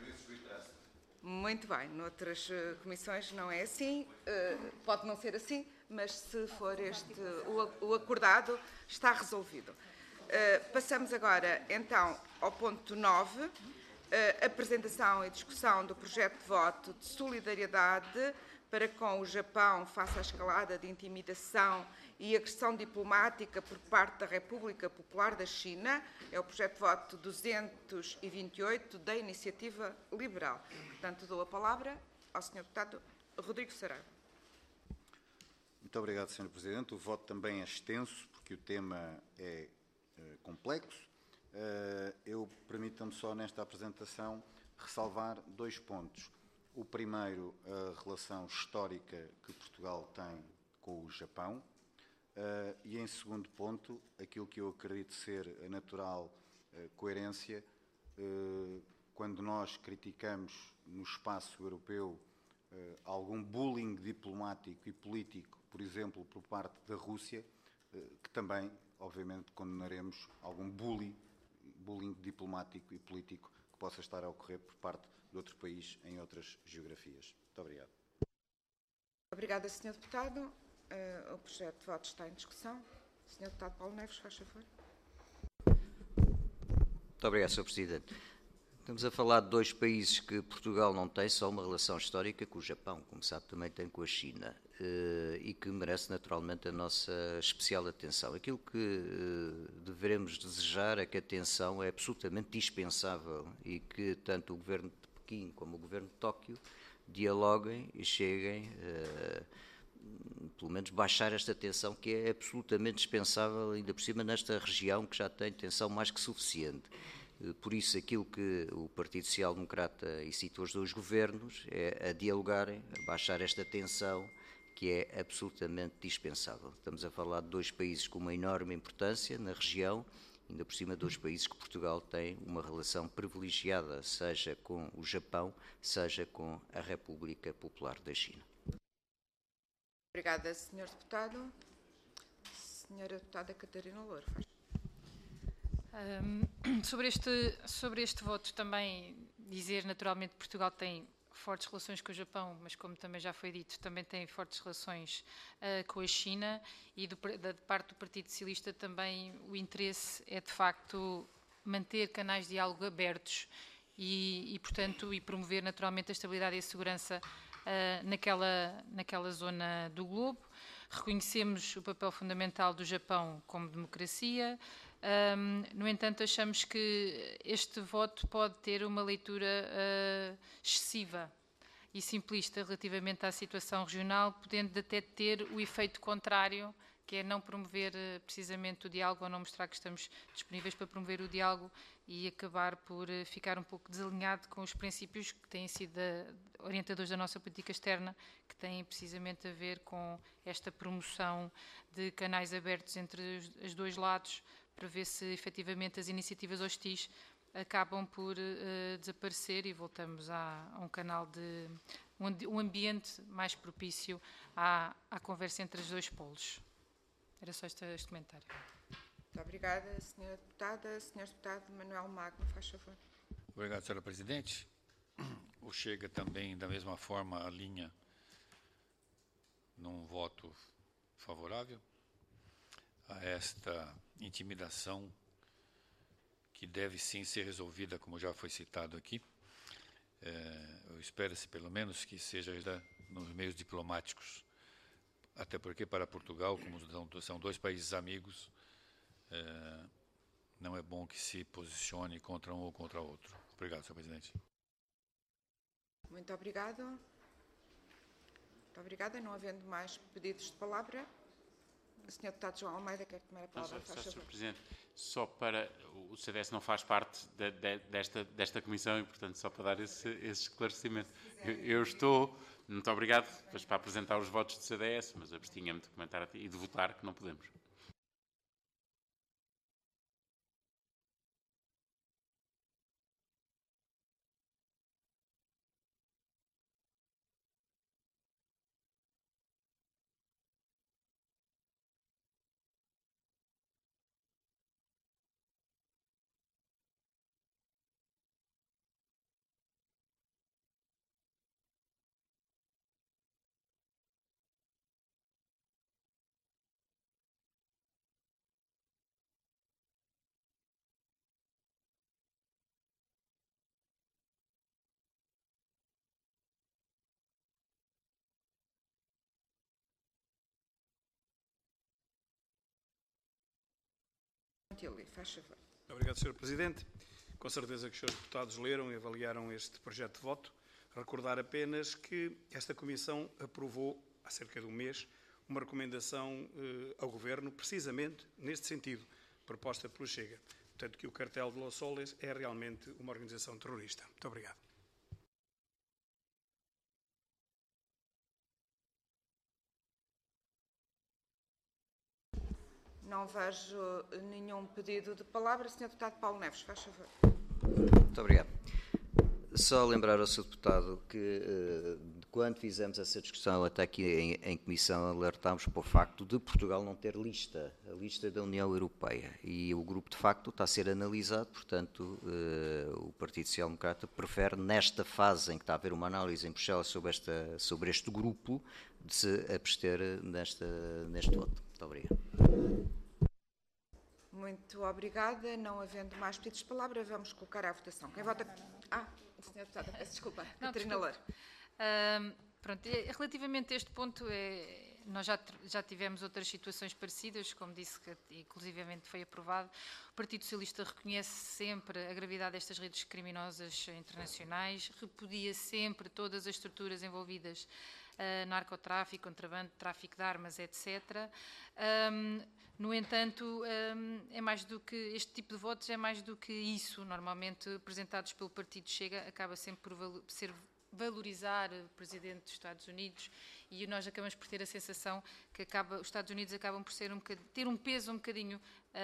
Muito bem, noutras comissões não é assim, pode não ser assim, mas se for o acordado, está resolvido. Passamos agora, então, ao ponto 9, apresentação e discussão do projeto de voto de solidariedade para com o Japão face à escalada de intimidação e agressão diplomática por parte da República Popular da China. É o projeto de voto 228 da Iniciativa Liberal. Portanto, dou a palavra ao Sr. Deputado Rodrigo Saraiva. Muito obrigado, Sr. Presidente. O voto também é extenso, porque o tema é complexo. Permita-me só, nesta apresentação, ressalvar 2 pontos. O primeiro, a relação histórica que Portugal tem com o Japão. E, em segundo ponto, aquilo que eu acredito ser a natural coerência, quando nós criticamos no espaço europeu algum bullying diplomático e político, por exemplo, por parte da Rússia, que também, obviamente, condenaremos algum bullying diplomático e político que possa estar a ocorrer por parte de outro país em outras geografias. Muito obrigado. Obrigada, Sr. Deputado. O projeto de voto está em discussão. Sr. Deputado Paulo Neves, faz favor. Muito obrigado, Sr. Presidente. Estamos a falar de 2 países que Portugal não tem só uma relação histórica com o Japão, como sabe, também tem com a China, e que merece naturalmente a nossa especial atenção. Aquilo que devemos desejar é que a atenção é absolutamente dispensável e que tanto o Governo de Pequim como o Governo de Tóquio dialoguem e cheguem, pelo menos, baixar esta tensão que é absolutamente dispensável, ainda por cima nesta região que já tem tensão mais que suficiente. Por isso, aquilo que o Partido Social Democrata incitou os 2 governos é a dialogarem, a baixar esta tensão que é absolutamente dispensável. Estamos a falar de 2 países com uma enorme importância na região, ainda por cima 2 países que Portugal tem uma relação privilegiada, seja com o Japão, seja com a República Popular da China. Obrigada, Sr. Deputado. Sra. Deputada Catarina Louro. Sobre este voto também dizer, naturalmente, que Portugal tem fortes relações com o Japão, mas como também já foi dito, também tem fortes relações com a China e da parte do Partido Socialista também o interesse é, de facto, manter canais de diálogo abertos e portanto, promover naturalmente a estabilidade e a segurança naquela zona do globo. Reconhecemos o papel fundamental do Japão como democracia. No entanto, achamos que este voto pode ter uma leitura excessiva e simplista relativamente à situação regional, podendo até ter o efeito contrário, que é não promover precisamente o diálogo ou não mostrar que estamos disponíveis para promover o diálogo e acabar por ficar um pouco desalinhado com os princípios que têm sido orientadores da nossa política externa, que têm precisamente a ver com esta promoção de canais abertos entre os 2 lados, para ver se efetivamente as iniciativas hostis acabam por desaparecer e voltamos a um canal de um ambiente mais propício à conversa entre os 2 polos. Era só este comentário. Muito obrigada, Sra. Deputada. Sr. Deputado Manuel Magno, faz favor. Obrigado, Sra. Presidente. O Chega também, da mesma forma, alinha num voto favorável a esta intimidação que deve sim ser resolvida, como já foi citado aqui. Eu espero-se, pelo menos, que seja nos meios diplomáticos, até porque para Portugal, como são 2 países amigos, não é bom que se posicione contra um ou contra outro. Obrigado, Sr. Presidente. Muito obrigado. Muito obrigada. Não havendo mais pedidos de palavra, Sr. Deputado João Almeida quer tomar a palavra, faz Sr. favor. Presidente, só para... O CDS não faz parte desta comissão e, portanto, só para dar esse esclarecimento. Eu estou... Muito obrigado para apresentar os votos do CDS, mas abstinha-me de comentar e de votar, que não podemos. Faz favor. Obrigado, Sr. Presidente. Com certeza que os Srs. Deputados leram e avaliaram este projeto de voto. Recordar apenas que esta Comissão aprovou, há cerca de um mês, uma recomendação ao Governo, precisamente neste sentido, proposta pelo Chega. Portanto, que o cartel de Los Soles é realmente uma organização terrorista. Muito obrigado. Não vejo nenhum pedido de palavra. Sr. Deputado Paulo Neves, faz favor. Muito obrigado. Só lembrar ao Sr. Deputado que, quando fizemos essa discussão até aqui em comissão, alertámos para o facto de Portugal não ter a lista da União Europeia. E o grupo, de facto, está a ser analisado, portanto, o Partido Social Democrata prefere, nesta fase em que está a haver uma análise em Bruxelas sobre este grupo, de se abster neste voto. Muito obrigado. Muito obrigada. Não havendo mais pedidos de palavra, vamos colocar à votação. Quem vota... Sr. Deputada, peço desculpa. Catarina Loura. Pronto, relativamente a este ponto, nós já tivemos outras situações parecidas, como disse, que inclusivamente foi aprovado. O Partido Socialista reconhece sempre a gravidade destas redes criminosas internacionais, repudia sempre todas as estruturas envolvidas narcotráfico, contrabando, tráfico de armas, etc. No entanto, é mais do que este tipo de votos é mais do que isso. Normalmente, apresentados pelo Partido Chega, acaba sempre por ser valorizar o Presidente dos Estados Unidos e nós acabamos por ter a sensação que os Estados Unidos acabam por ter um peso um bocadinho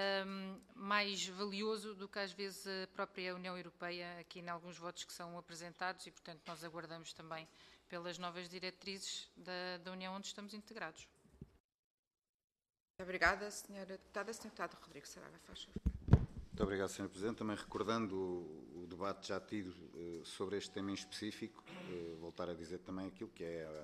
mais valioso do que às vezes a própria União Europeia aqui em alguns votos que são apresentados e, portanto, nós aguardamos também pelas novas diretrizes da União onde estamos integrados. Obrigada, Sra. Deputada. Sr. Deputado Rodrigo Saraiva, faz favor. Muito obrigado, Sr. Presidente. Também recordando o debate já tido sobre este tema em específico, voltar a dizer também aquilo que é,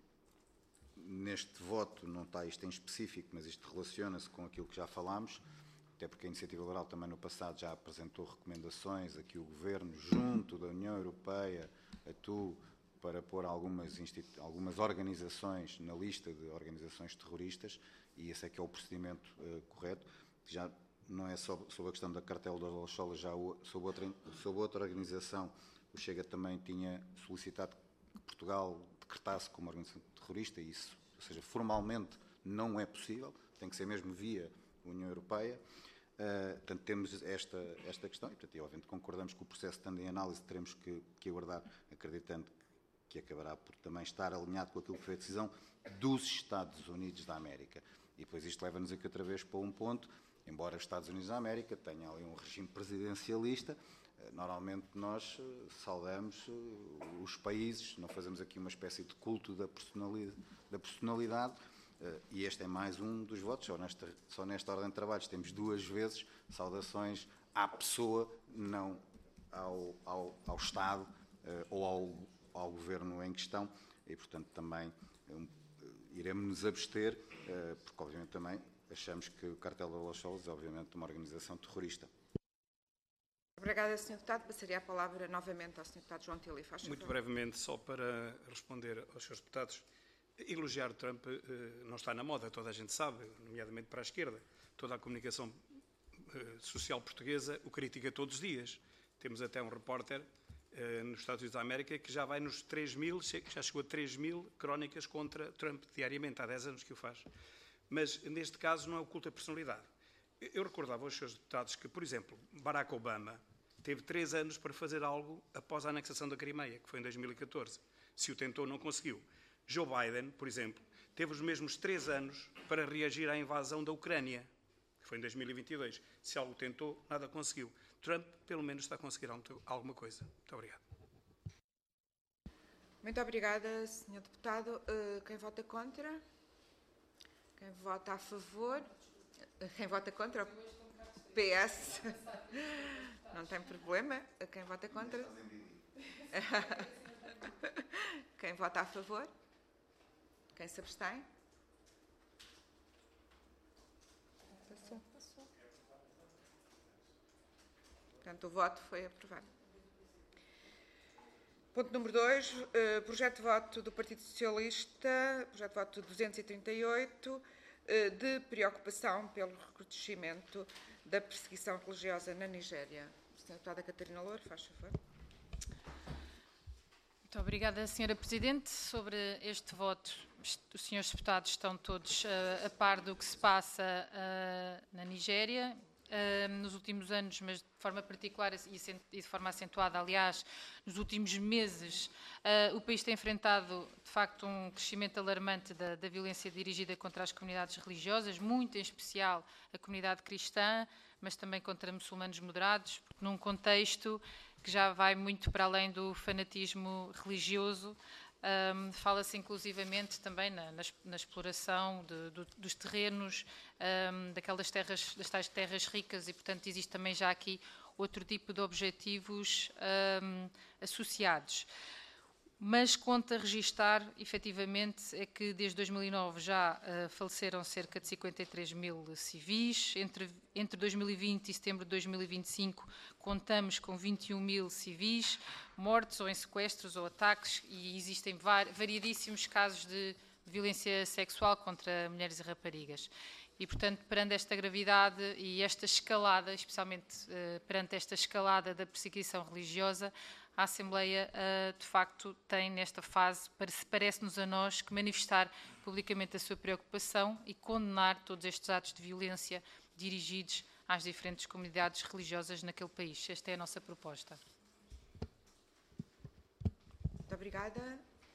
neste voto, não está isto em específico, mas isto relaciona-se com aquilo que já falámos, até porque a Iniciativa Liberal também no passado já apresentou recomendações a que o Governo, junto da União Europeia, atue para pôr algumas organizações na lista de organizações terroristas, e esse é que é o procedimento correto, que já não é só sobre a questão da cartel das Los Soles, já sobre outra organização, o Chega também tinha solicitado que Portugal decretasse como organização terrorista, isso, ou seja, formalmente não é possível, tem que ser mesmo via União Europeia. Portanto, temos esta questão e, portanto, obviamente, concordamos que o processo estando em análise teremos que aguardar, acreditando que acabará por também estar alinhado com aquilo que foi a decisão dos Estados Unidos da América. E depois isto leva-nos aqui outra vez para um ponto, embora os Estados Unidos da América tenham ali um regime presidencialista, normalmente nós saudamos os países, não fazemos aqui uma espécie de culto da personalidade, e este é mais um dos votos, só nesta ordem de trabalhos temos duas vezes saudações à pessoa, não ao Estado ou ao Governo em questão, e portanto também iremos nos abster, porque obviamente também achamos que o cartel da Los Soles é obviamente uma organização terrorista. Obrigada, Sr. Deputado. Passaria a palavra novamente ao Sr. Deputado João Tili. Faz favor. Muito brevemente, só para responder aos Srs. Deputados, elogiar Trump não está na moda, toda a gente sabe, nomeadamente para a esquerda. Toda a comunicação social portuguesa o critica todos os dias. Temos até um repórter nos Estados Unidos da América que já vai nos 3.000, já chegou a 3.000 crónicas contra Trump diariamente, há 10 anos que o faz. mas neste caso não é o culto à personalidade. Eu recordava aos senhores deputados que, por exemplo, Barack Obama teve 3 anos para fazer algo após a anexação da Crimeia, que foi em 2014. Se o tentou, não conseguiu. Joe Biden, por exemplo, teve os mesmos 3 anos para reagir à invasão da Ucrânia, que foi em 2022. Se algo tentou, nada conseguiu. Trump, pelo menos, está a conseguir alguma coisa. Muito obrigado. Muito obrigada, Sr. Deputado. Quem vota contra? Quem vota a favor? Quem vota contra? O PS. Não tem problema. Quem vota contra? Quem vota a favor? Quem se abstém? Passou. Portanto, o voto foi aprovado. Ponto número 2, projeto de voto do Partido Socialista, projeto de voto 238, de preocupação pelo recrudescimento da perseguição religiosa na Nigéria. Sra. Deputada Catarina Louro, faz favor. Muito obrigada, Sra. Presidente. Sobre este voto, os senhores deputados estão todos a par do que se passa na Nigéria. Nos últimos anos, mas de forma particular e de forma acentuada, aliás, nos últimos meses, o país tem enfrentado, de facto, um crescimento alarmante da violência dirigida contra as comunidades religiosas, muito em especial a comunidade cristã, mas também contra muçulmanos moderados, porque num contexto que já vai muito para além do fanatismo religioso. Fala-se inclusivamente também na exploração dos terrenos, daquelas terras, das tais terras ricas, e portanto existe também já aqui outro tipo de objetivos associados. Mas conta registar, efetivamente, é que desde 2009 já faleceram cerca de 53 mil civis. Entre 2020 e setembro de 2025 contamos com 21 mil civis mortos ou em sequestros ou ataques, e existem variedíssimos casos de violência sexual contra mulheres e raparigas. E, portanto, perante esta gravidade e esta escalada, especialmente perante esta escalada da perseguição religiosa, a Assembleia, de facto, tem nesta fase, parece-nos a nós, que manifestar publicamente a sua preocupação e condenar todos estes atos de violência dirigidos às diferentes comunidades religiosas naquele país. Esta é a nossa proposta. Muito obrigada.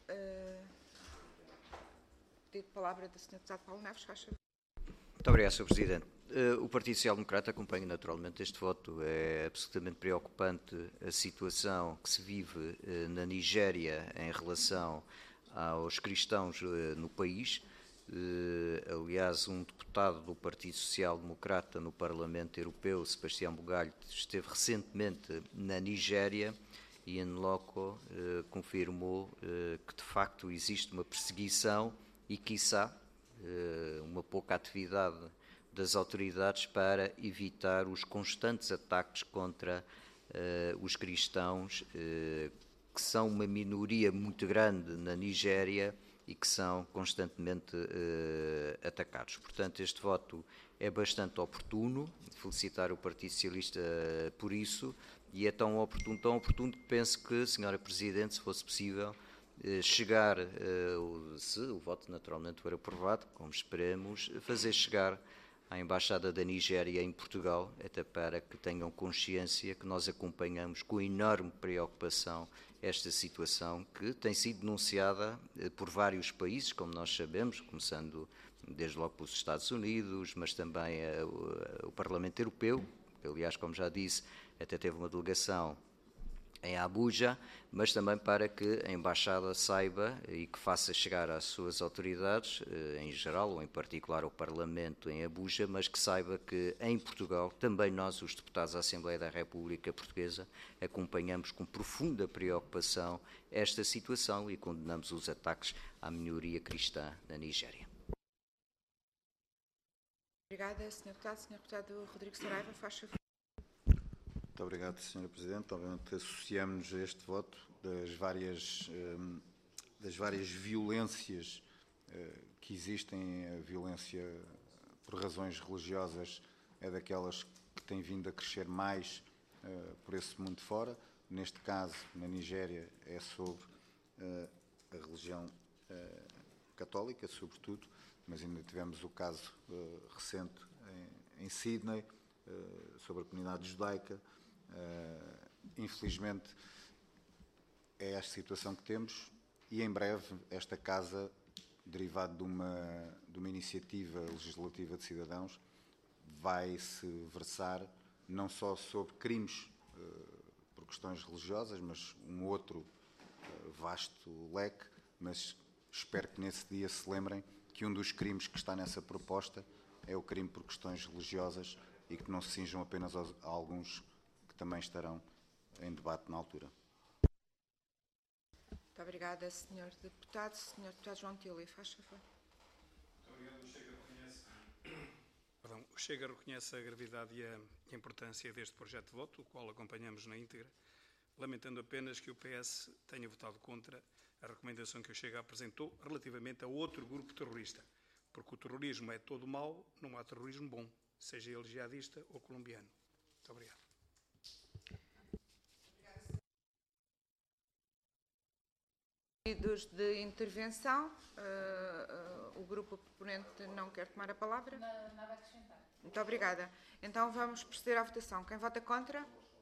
Pedido de palavra do Sr. Deputado Paulo Neves, faz favor. Muito obrigado, Sr. Presidente. O Partido Social Democrata acompanha naturalmente este voto. É absolutamente preocupante a situação que se vive na Nigéria em relação aos cristãos no país. Aliás, um deputado do Partido Social Democrata no Parlamento Europeu, Sebastião Bugalho, esteve recentemente na Nigéria e, in loco, confirmou que de facto existe uma perseguição e, quiçá, uma pouca atividade das autoridades para evitar os constantes ataques contra os cristãos, que são uma minoria muito grande na Nigéria e que são constantemente atacados. Portanto, este voto é bastante oportuno, felicitar o Partido Socialista por isso, e é tão oportuno que penso que, Sra. Presidente, se fosse possível, chegar, se o voto naturalmente for aprovado, como esperamos, fazer chegar à Embaixada da Nigéria em Portugal, até para que tenham consciência que nós acompanhamos com enorme preocupação esta situação que tem sido denunciada por vários países, como nós sabemos, começando desde logo pelos Estados Unidos, mas também o Parlamento Europeu, que, aliás, como já disse, até teve uma delegação em Abuja, mas também para que a Embaixada saiba e que faça chegar às suas autoridades, em geral ou em particular ao Parlamento em Abuja, mas que saiba que em Portugal, também nós, os deputados da Assembleia da República Portuguesa, acompanhamos com profunda preocupação esta situação e condenamos os ataques à minoria cristã na Nigéria. Obrigada, Sr. Deputado. Sr. Deputado Rodrigo Saraiva, faz favor. Muito obrigado, Sra. Presidente. Obviamente associamos a este voto das várias violências que existem. A violência por razões religiosas é daquelas que tem vindo a crescer mais por esse mundo fora. Neste caso, na Nigéria, é sobre a religião católica, sobretudo, mas ainda tivemos o caso recente em Sydney, sobre a comunidade judaica. Infelizmente, é esta situação que temos e, em breve, esta Casa, derivado de uma iniciativa legislativa de cidadãos, vai-se versar não só sobre crimes por questões religiosas, mas um outro vasto leque, mas espero que nesse dia se lembrem que um dos crimes que está nessa proposta é o crime por questões religiosas e que não se cinjam apenas a alguns que também estarão em debate na altura. Muito obrigada, Sr. Deputado. Sr. Deputado João Tílio, faz favor. Muito obrigado. O Chega reconhece a gravidade e a importância deste projeto de voto, o qual acompanhamos na íntegra, lamentando apenas que o PS tenha votado contra a recomendação que o Chega apresentou relativamente a outro grupo terrorista, porque o terrorismo é todo mau, não há terrorismo bom, seja ele jihadista ou colombiano. Muito obrigado. Pedidos de intervenção. O grupo proponente não quer tomar a palavra? Nada a acrescentar. Muito obrigada. Então vamos proceder à votação. Quem vota contra?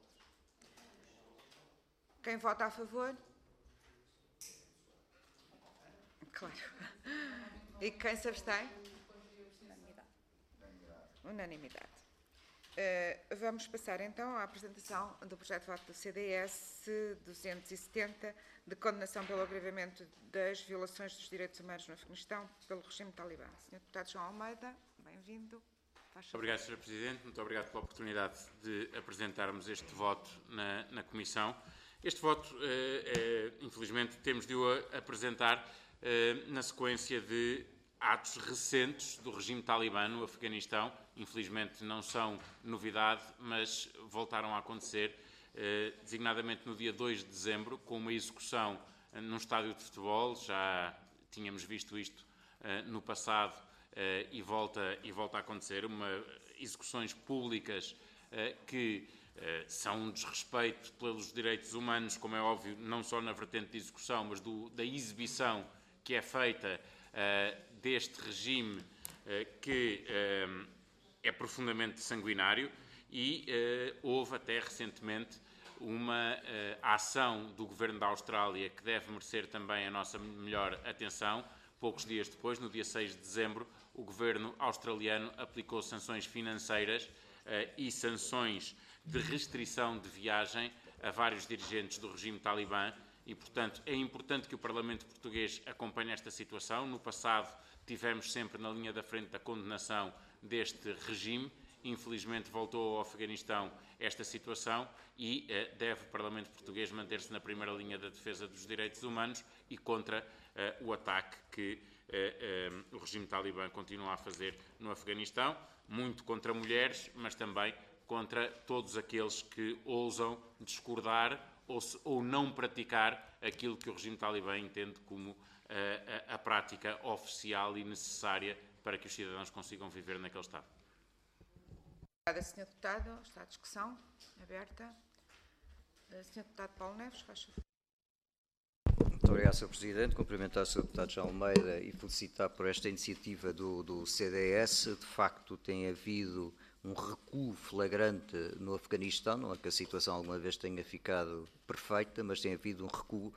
Quem vota a favor? Claro. E quem se abstém? Unanimidade. Vamos passar então à apresentação do projeto de voto do CDS 270 de condenação pelo agravamento das violações dos direitos humanos no Afeganistão pelo regime talibã. Sr. Deputado João Almeida, bem-vindo. Muito obrigado, Sr. Presidente. Muito obrigado pela oportunidade de apresentarmos este voto na Comissão. Este voto, infelizmente, temos de o apresentar na sequência de atos recentes do regime talibã no Afeganistão. Infelizmente não são novidade, mas voltaram a acontecer, designadamente no dia 2 de dezembro, com uma execução num estádio de futebol. Já tínhamos visto isto no passado e volta a acontecer. Execuções públicas que são um desrespeito pelos direitos humanos, como é óbvio, não só na vertente de execução, mas da exibição que é feita deste regime que é profundamente sanguinário. E houve até recentemente uma ação do Governo da Austrália que deve merecer também a nossa melhor atenção. Poucos dias depois, no dia 6 de dezembro, o Governo australiano aplicou sanções financeiras e sanções de restrição de viagem a vários dirigentes do regime talibã e, portanto, é importante que o Parlamento português acompanhe esta situação. No passado, tivemos sempre na linha da frente da condenação deste regime. Infelizmente, voltou ao Afeganistão esta situação e deve o Parlamento português manter-se na primeira linha da defesa dos direitos humanos e contra o ataque que o regime talibã continua a fazer no Afeganistão, muito contra mulheres, mas também contra todos aqueles que ousam discordar ou não praticar aquilo que o regime talibã entende como a prática oficial e necessária para que os cidadãos consigam viver naquele Estado. Obrigada, Sr. Deputado. Está a discussão aberta. Sr. Deputado Paulo Neves, faz favor. Muito obrigado, Sr. Presidente. Cumprimentar o Sr. Deputado João Almeida e felicitar por esta iniciativa do CDS. De facto, tem havido um recuo flagrante no Afeganistão. Não é que a situação alguma vez tenha ficado perfeita, mas tem havido um recuo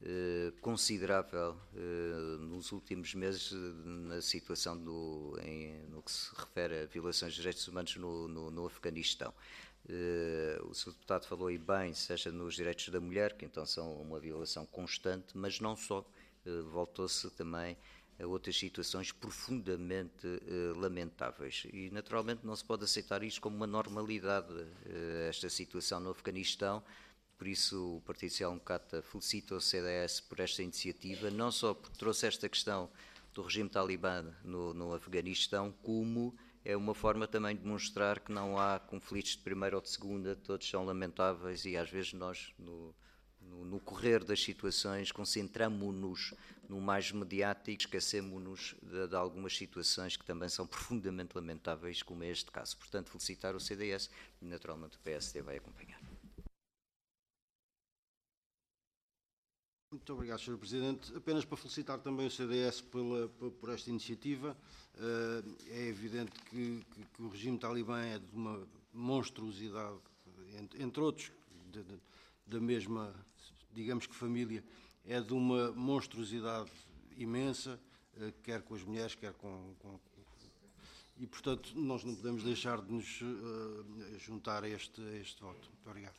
considerável nos últimos meses na situação no que se refere a violações de direitos humanos no Afeganistão. O Sr. Deputado falou aí bem, seja nos direitos da mulher, que então são uma violação constante, mas não só, voltou-se também a outras situações profundamente lamentáveis. E, naturalmente, não se pode aceitar isto como uma normalidade, esta situação no Afeganistão. Por isso, o Partido Social Democrata felicita o CDS por esta iniciativa, não só porque trouxe esta questão do regime talibã no Afeganistão, como é uma forma também de mostrar que não há conflitos de primeira ou de segunda, todos são lamentáveis e às vezes nós, no correr das situações, concentramos-nos no mais mediático, esquecemos-nos de algumas situações que também são profundamente lamentáveis, como é este caso. Portanto, felicitar o CDS e, naturalmente, o PSD vai acompanhar. Muito obrigado, Sr. Presidente. Apenas para felicitar também o CDS por esta iniciativa. É evidente que o regime talibã é de uma monstruosidade, entre outros, da mesma, digamos que família, é de uma monstruosidade imensa, quer com as mulheres, quer com... E, portanto, nós não podemos deixar de nos juntar a este voto. Muito obrigado.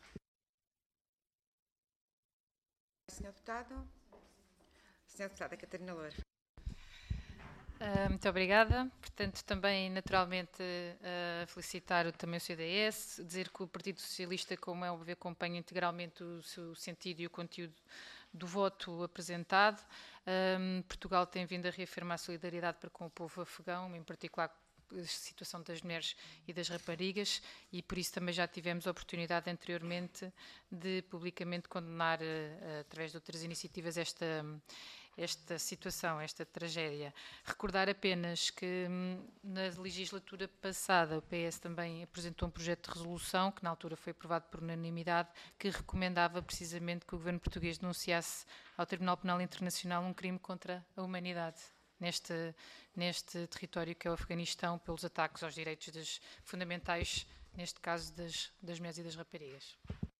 Senhor Deputado. Senhora Deputada Catarina Loura. Muito obrigada. Portanto, também, naturalmente, felicitar também o CDS, dizer que o Partido Socialista, como é óbvio, acompanha integralmente o seu sentido e o conteúdo do voto apresentado. Portugal tem vindo a reafirmar a solidariedade para com o povo afegão, em particular a situação das mulheres e das raparigas, e por isso também já tivemos a oportunidade anteriormente de publicamente condenar, através de outras iniciativas, esta situação, esta tragédia. Recordar apenas que na legislatura passada o PS também apresentou um projeto de resolução que na altura foi aprovado por unanimidade, que recomendava precisamente que o governo português denunciasse ao Tribunal Penal Internacional um crime contra a humanidade neste território que é o Afeganistão, pelos ataques aos direitos fundamentais, neste caso das mulheres e das raparigas.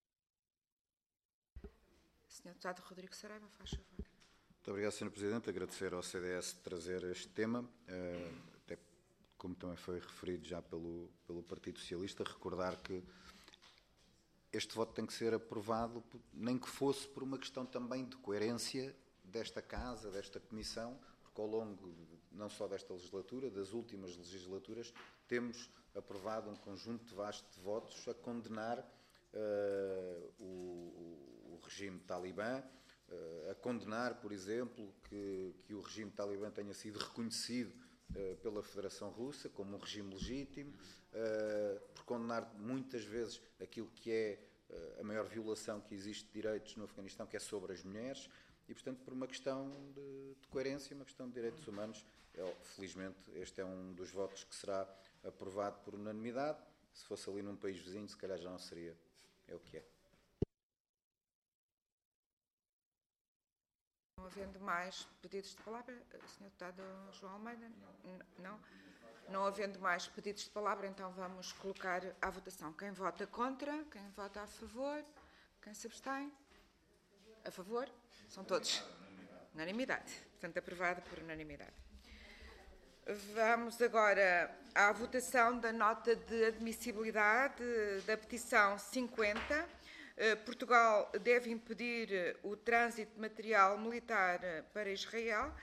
Sr. Deputado Rodrigo Saraiva, faz favor. Muito obrigado, Sr. Presidente. Agradecer ao CDS de trazer este tema, até como também foi referido já pelo Partido Socialista, recordar que este voto tem que ser aprovado, nem que fosse por uma questão também de coerência desta Casa, desta Comissão, porque ao longo não só desta legislatura, das últimas legislaturas, temos aprovado um conjunto vasto de votos a condenar o regime talibã, a condenar, por exemplo, que o regime talibã tenha sido reconhecido pela Federação Russa como um regime legítimo, por condenar muitas vezes aquilo que é a maior violação que existe de direitos no Afeganistão, que é sobre as mulheres, e, portanto, por uma questão de coerência, uma questão de direitos humanos. Felizmente, este é um dos votos que será aprovado por unanimidade. Se fosse ali num país vizinho, se calhar já não seria. É o que é. Não havendo mais pedidos de palavra, Sr. Deputado João Almeida? Não? Não havendo mais pedidos de palavra, então vamos colocar à votação. Quem vota contra? Quem vota a favor? Quem se abstém? A favor? São todos. Unanimidade. Portanto, aprovado por unanimidade. Vamos agora à votação da nota de admissibilidade da petição 50. Portugal deve impedir o trânsito de material militar para Israel.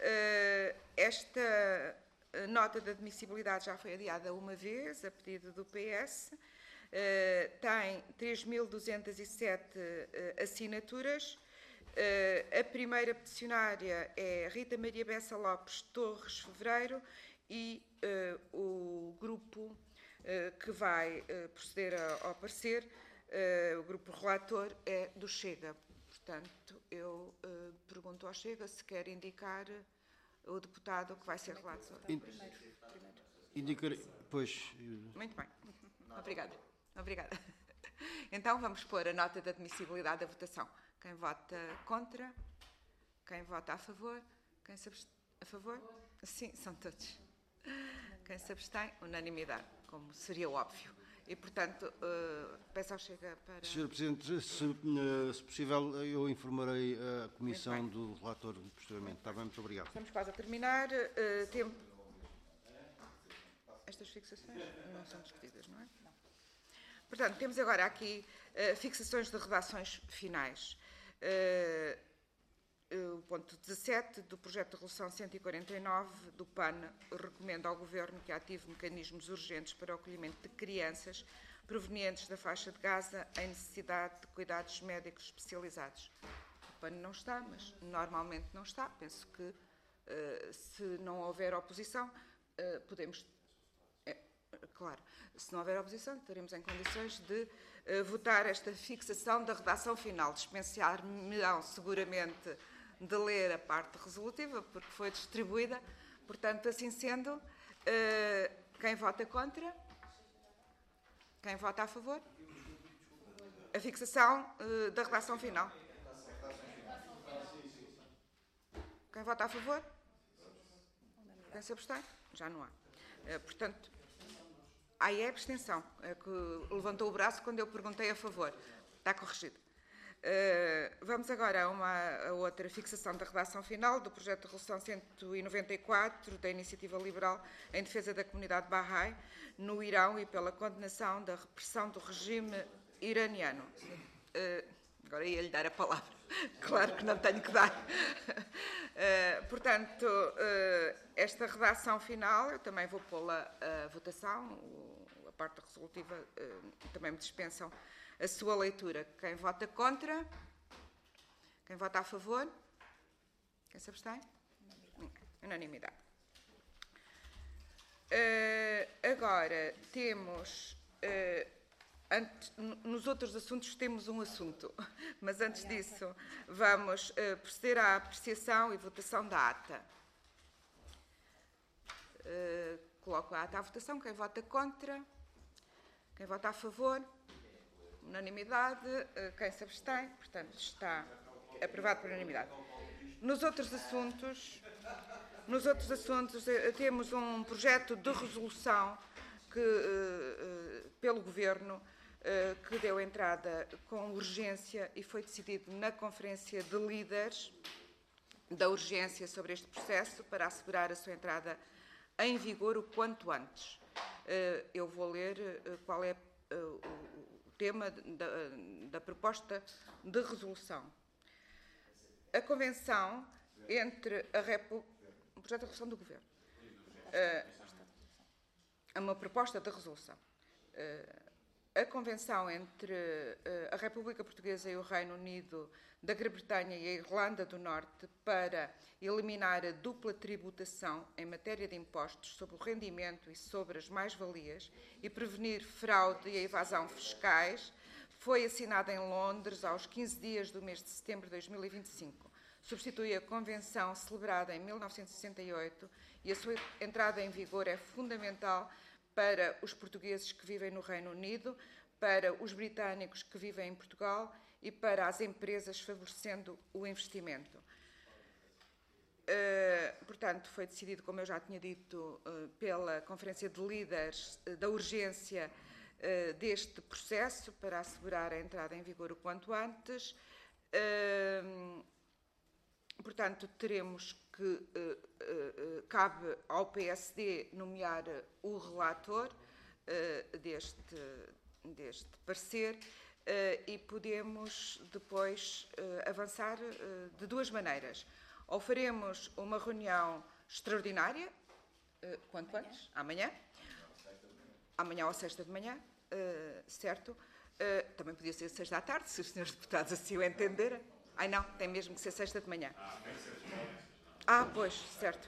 Esta nota de admissibilidade já foi adiada uma vez, a pedido do PS. Tem 3.207 assinaturas. A primeira peticionária é Rita Maria Bessa Lopes Torres Fevereiro e o grupo que vai proceder ao parecer, o grupo relator, é do Chega. Portanto, eu pergunto ao Chega se quer indicar o deputado que vai ser relator. Indicarei, pois... Muito bem. Obrigada. Então, vamos pôr a nota de admissibilidade da votação. Quem vota contra? Quem vota a favor? Quem se abstém? A favor? Sim, são todos. Quem se abstém? Unanimidade, como seria óbvio. E, portanto, peço ao Chega para... Sr. Presidente, se possível, eu informarei a Comissão do relator posteriormente. Está bem? Muito obrigado. Estamos quase a terminar. Estas fixações não são discutidas, não é? Não. Portanto, temos agora aqui fixações de redações finais. O ponto 17 do projeto de resolução 149 do PAN recomenda ao Governo que ative mecanismos urgentes para o acolhimento de crianças provenientes da faixa de Gaza em necessidade de cuidados médicos especializados. O PAN não está, mas normalmente não está. Penso que, se não houver oposição, podemos... Claro, se não houver oposição, estaremos em condições de votar esta fixação da redação final. Dispensar-me-ão seguramente de ler a parte resolutiva, porque foi distribuída. Portanto, assim sendo, quem vota contra? Quem vota a favor? A fixação da redação final. Quem vota a favor? Quem se abstém? Já não há. Portanto, aí é abstenção, que levantou o braço quando eu perguntei a favor. Está corrigido. Vamos agora a outra fixação da redação final do projeto de resolução 194 da Iniciativa Liberal em defesa da comunidade Bahá'í no Irão e pela condenação da repressão do regime iraniano. Agora ia-lhe dar a palavra. Claro que não tenho que dar. Portanto, esta redação final, eu também vou pô-la à votação, a parte resolutiva também me dispensam a sua leitura. Quem vota contra? Quem vota a favor? Quem se abstém? Unanimidade. Agora, temos... nos outros assuntos temos um assunto, mas antes disso vamos proceder à apreciação e votação da ata. Coloco a ata à votação. Quem vota contra? Quem vota a favor? Unanimidade. Quem se abstém? Portanto, está aprovado por unanimidade. Nos outros assuntos temos um projeto de resolução pelo Governo que deu entrada com urgência e foi decidido na Conferência de Líderes da urgência sobre este processo para assegurar a sua entrada em vigor o quanto antes. Eu vou ler qual é o tema da proposta de resolução. A Convenção entre a República... Um projeto de resolução do Governo. É uma proposta de resolução. A Convenção entre a República Portuguesa e o Reino Unido da Grã-Bretanha e a Irlanda do Norte para eliminar a dupla tributação em matéria de impostos sobre o rendimento e sobre as mais-valias e prevenir fraude e a evasão fiscais foi assinada em Londres aos 15 dias do mês de setembro de 2025. Substitui a Convenção celebrada em 1968 e a sua entrada em vigor é fundamental para os portugueses que vivem no Reino Unido, para os britânicos que vivem em Portugal e para as empresas, favorecendo o investimento. Portanto, foi decidido, como eu já tinha dito, pela Conferência de Líderes da urgência deste processo para assegurar a entrada em vigor o quanto antes. Portanto, teremos que cabe ao PSD nomear o relator deste parecer e podemos depois avançar de duas maneiras. Ou faremos uma reunião extraordinária, quanto antes, amanhã ou sexta de manhã, certo? Também podia ser sexta à tarde, se os senhores deputados assim o entenderem. Ai não, tem mesmo que ser sexta de manhã. Pois, certo.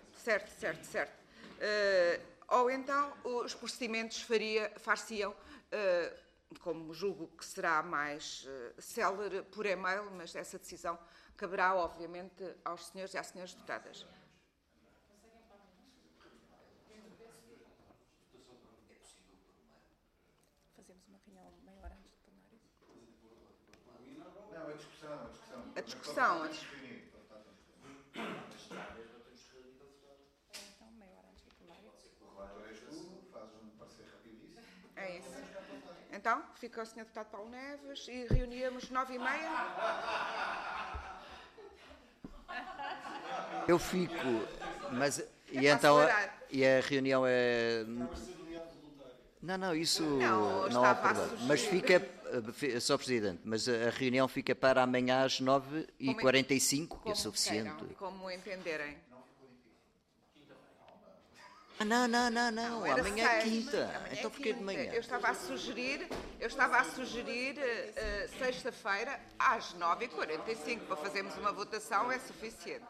Ou então os procedimentos far-se-iam, como julgo que será mais célere, por e-mail, mas essa decisão caberá, obviamente, aos senhores e às senhoras deputadas. Fazemos uma reunião meia hora antes do plenário. Não, a discussão. A discussão. Então, meia hora antes do plenário. O relator és tu, fazes um parecer rapidíssimo. É isso. Então, fica o Sr. Deputado Paulo Neves e reuníamos 9h30. Eu fico, mas e então e a reunião é... Não, isso não há problema. Mas fica, Sr. Presidente, mas a reunião fica para amanhã às 9h45, que é suficiente. Queiram, como entenderem. Não, amanhã é quinta. Então porquê de manhã? Eu estava a sugerir sexta-feira às 9h45 para fazermos uma votação, é suficiente.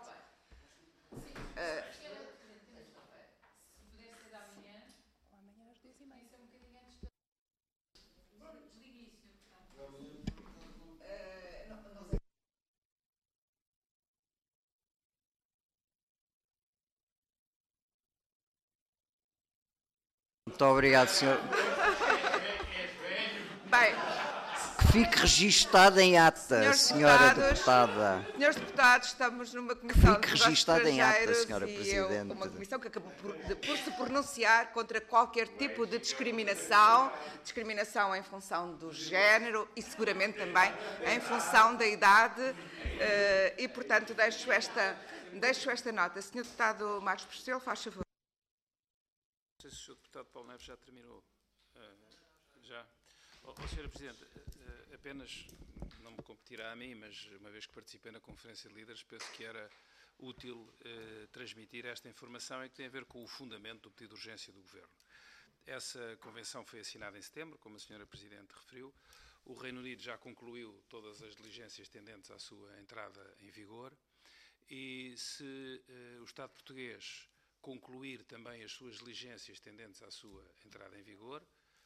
Muito obrigado, senhor. Bem, Que fique registado em ata, senhora deputada. Senhores deputados, estamos numa comissão Fique de registado em ata, estrangeiros senhora e Presidente. uma comissão que acabou por se pronunciar contra qualquer tipo de discriminação em função do género e seguramente também em função da idade e, portanto, deixo esta nota. Senhor deputado Marcos Porcel, faz favor. Não sei se o Sr. deputado Paulo Neves já terminou. Já. Senhora Presidente, apenas, não me competirá a mim, mas uma vez que participei na Conferência de Líderes, penso que era útil transmitir esta informação e que tem a ver com o fundamento do pedido de urgência do Governo. Essa convenção foi assinada em setembro, como a Senhora Presidente referiu. O Reino Unido já concluiu todas as diligências tendentes à sua entrada em vigor e se o Estado português concluir também as suas diligências tendentes à sua entrada em vigor,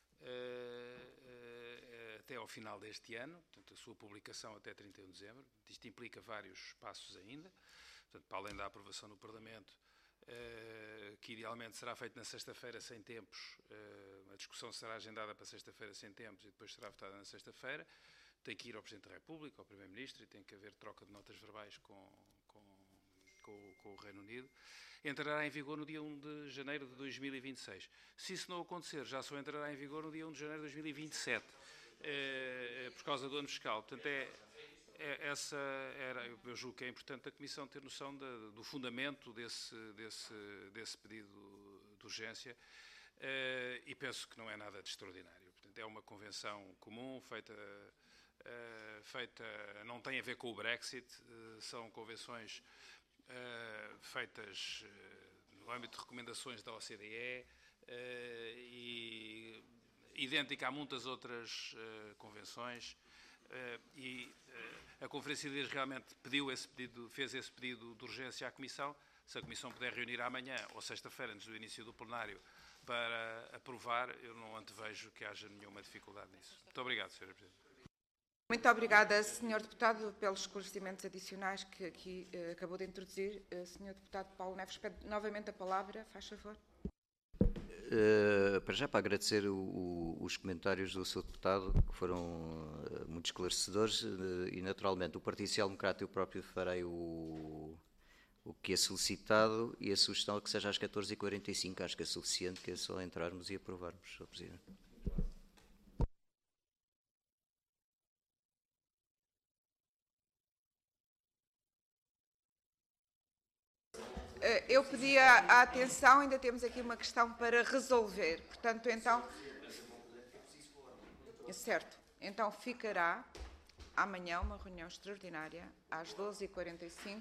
até ao final deste ano, portanto, a sua publicação até 31 de dezembro. Isto implica vários passos ainda, portanto, para além da aprovação no Parlamento, que idealmente será feito na sexta-feira sem tempos, a discussão será agendada para sexta-feira sem tempos e depois será votada na sexta-feira, tem que ir ao Presidente da República, ao Primeiro-Ministro, e tem que haver troca de notas verbais com o Reino Unido. Entrará em vigor no dia 1 de janeiro de 2026. Se isso não acontecer, já só entrará em vigor no dia 1 de janeiro de 2027, por causa do ano fiscal. Portanto, eu julgo que é importante a Comissão ter noção do fundamento desse pedido de urgência e penso que não é nada de extraordinário. Portanto, é uma convenção comum, feita não tem a ver com o Brexit, são convenções feitas no âmbito de recomendações da OCDE e idêntica a muitas outras convenções e a Conferência de Líderes realmente fez esse pedido de urgência à Comissão. Se a Comissão puder reunir amanhã ou sexta-feira, antes do início do plenário, para aprovar, eu não antevejo que haja nenhuma dificuldade nisso. Muito obrigado, Sra. Presidente. Muito obrigada, Sr. Deputado, pelos esclarecimentos adicionais que aqui acabou de introduzir. Sr. Deputado Paulo Neves, pede novamente a palavra, faz favor. Para já, para agradecer os comentários do Sr. Deputado, que foram muito esclarecedores, e naturalmente o Partido Social Democrata eu próprio farei o que é solicitado e a sugestão é que seja às 14h45, acho que é suficiente, que é só entrarmos e aprovarmos, Sr. Presidente. Eu pedi a atenção, ainda temos aqui uma questão para resolver. Portanto, então... Certo. Então, ficará amanhã uma reunião extraordinária às 12h45.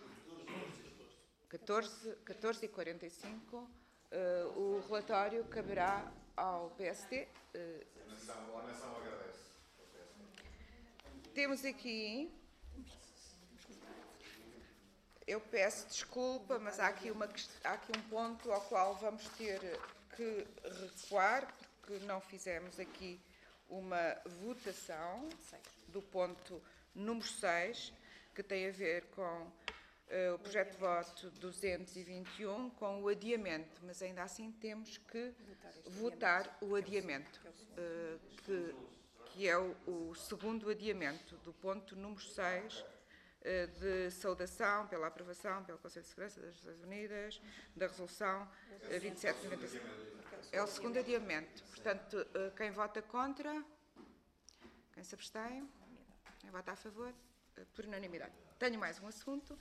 14h45. O relatório caberá ao PSD. A nação agradece. Temos aqui... Eu peço desculpa, mas há aqui um ponto ao qual vamos ter que recuar, porque não fizemos aqui uma votação do ponto número 6, que tem a ver com o projeto de voto 221, com o adiamento, mas ainda assim temos que votar o adiamento, que é o segundo adiamento do ponto número 6, de saudação pela aprovação pelo Conselho de Segurança das Nações Unidas da Resolução 2795. É o segundo adiamento. Portanto, quem vota contra? Quem se abstém? Quem vota a favor? Por unanimidade. Tenho mais um assunto.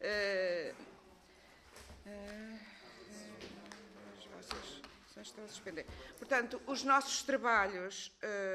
As vossas sessões estão a suspender. Portanto, os nossos trabalhos,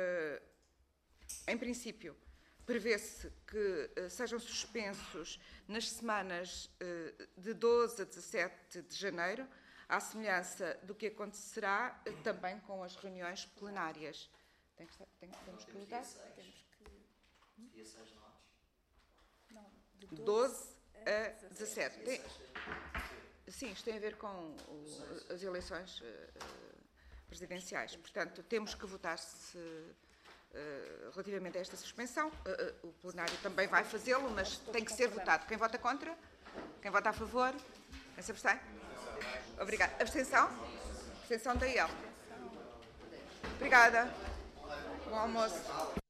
em princípio, prevê-se que sejam suspensos nas semanas de 12 a 17 de janeiro, à semelhança do que acontecerá também com as reuniões plenárias. Temos que votar? Dia 6 não. De 12 a 17. Sim, isto tem a ver com as eleições presidenciais. Portanto, temos que votar relativamente a esta suspensão. O plenário também vai fazê-lo, mas tem que ser votado. Quem vota contra? Quem vota a favor? Quem se abstém? Obrigada. Abstenção? Abstenção da IEL. Obrigada. Bom almoço.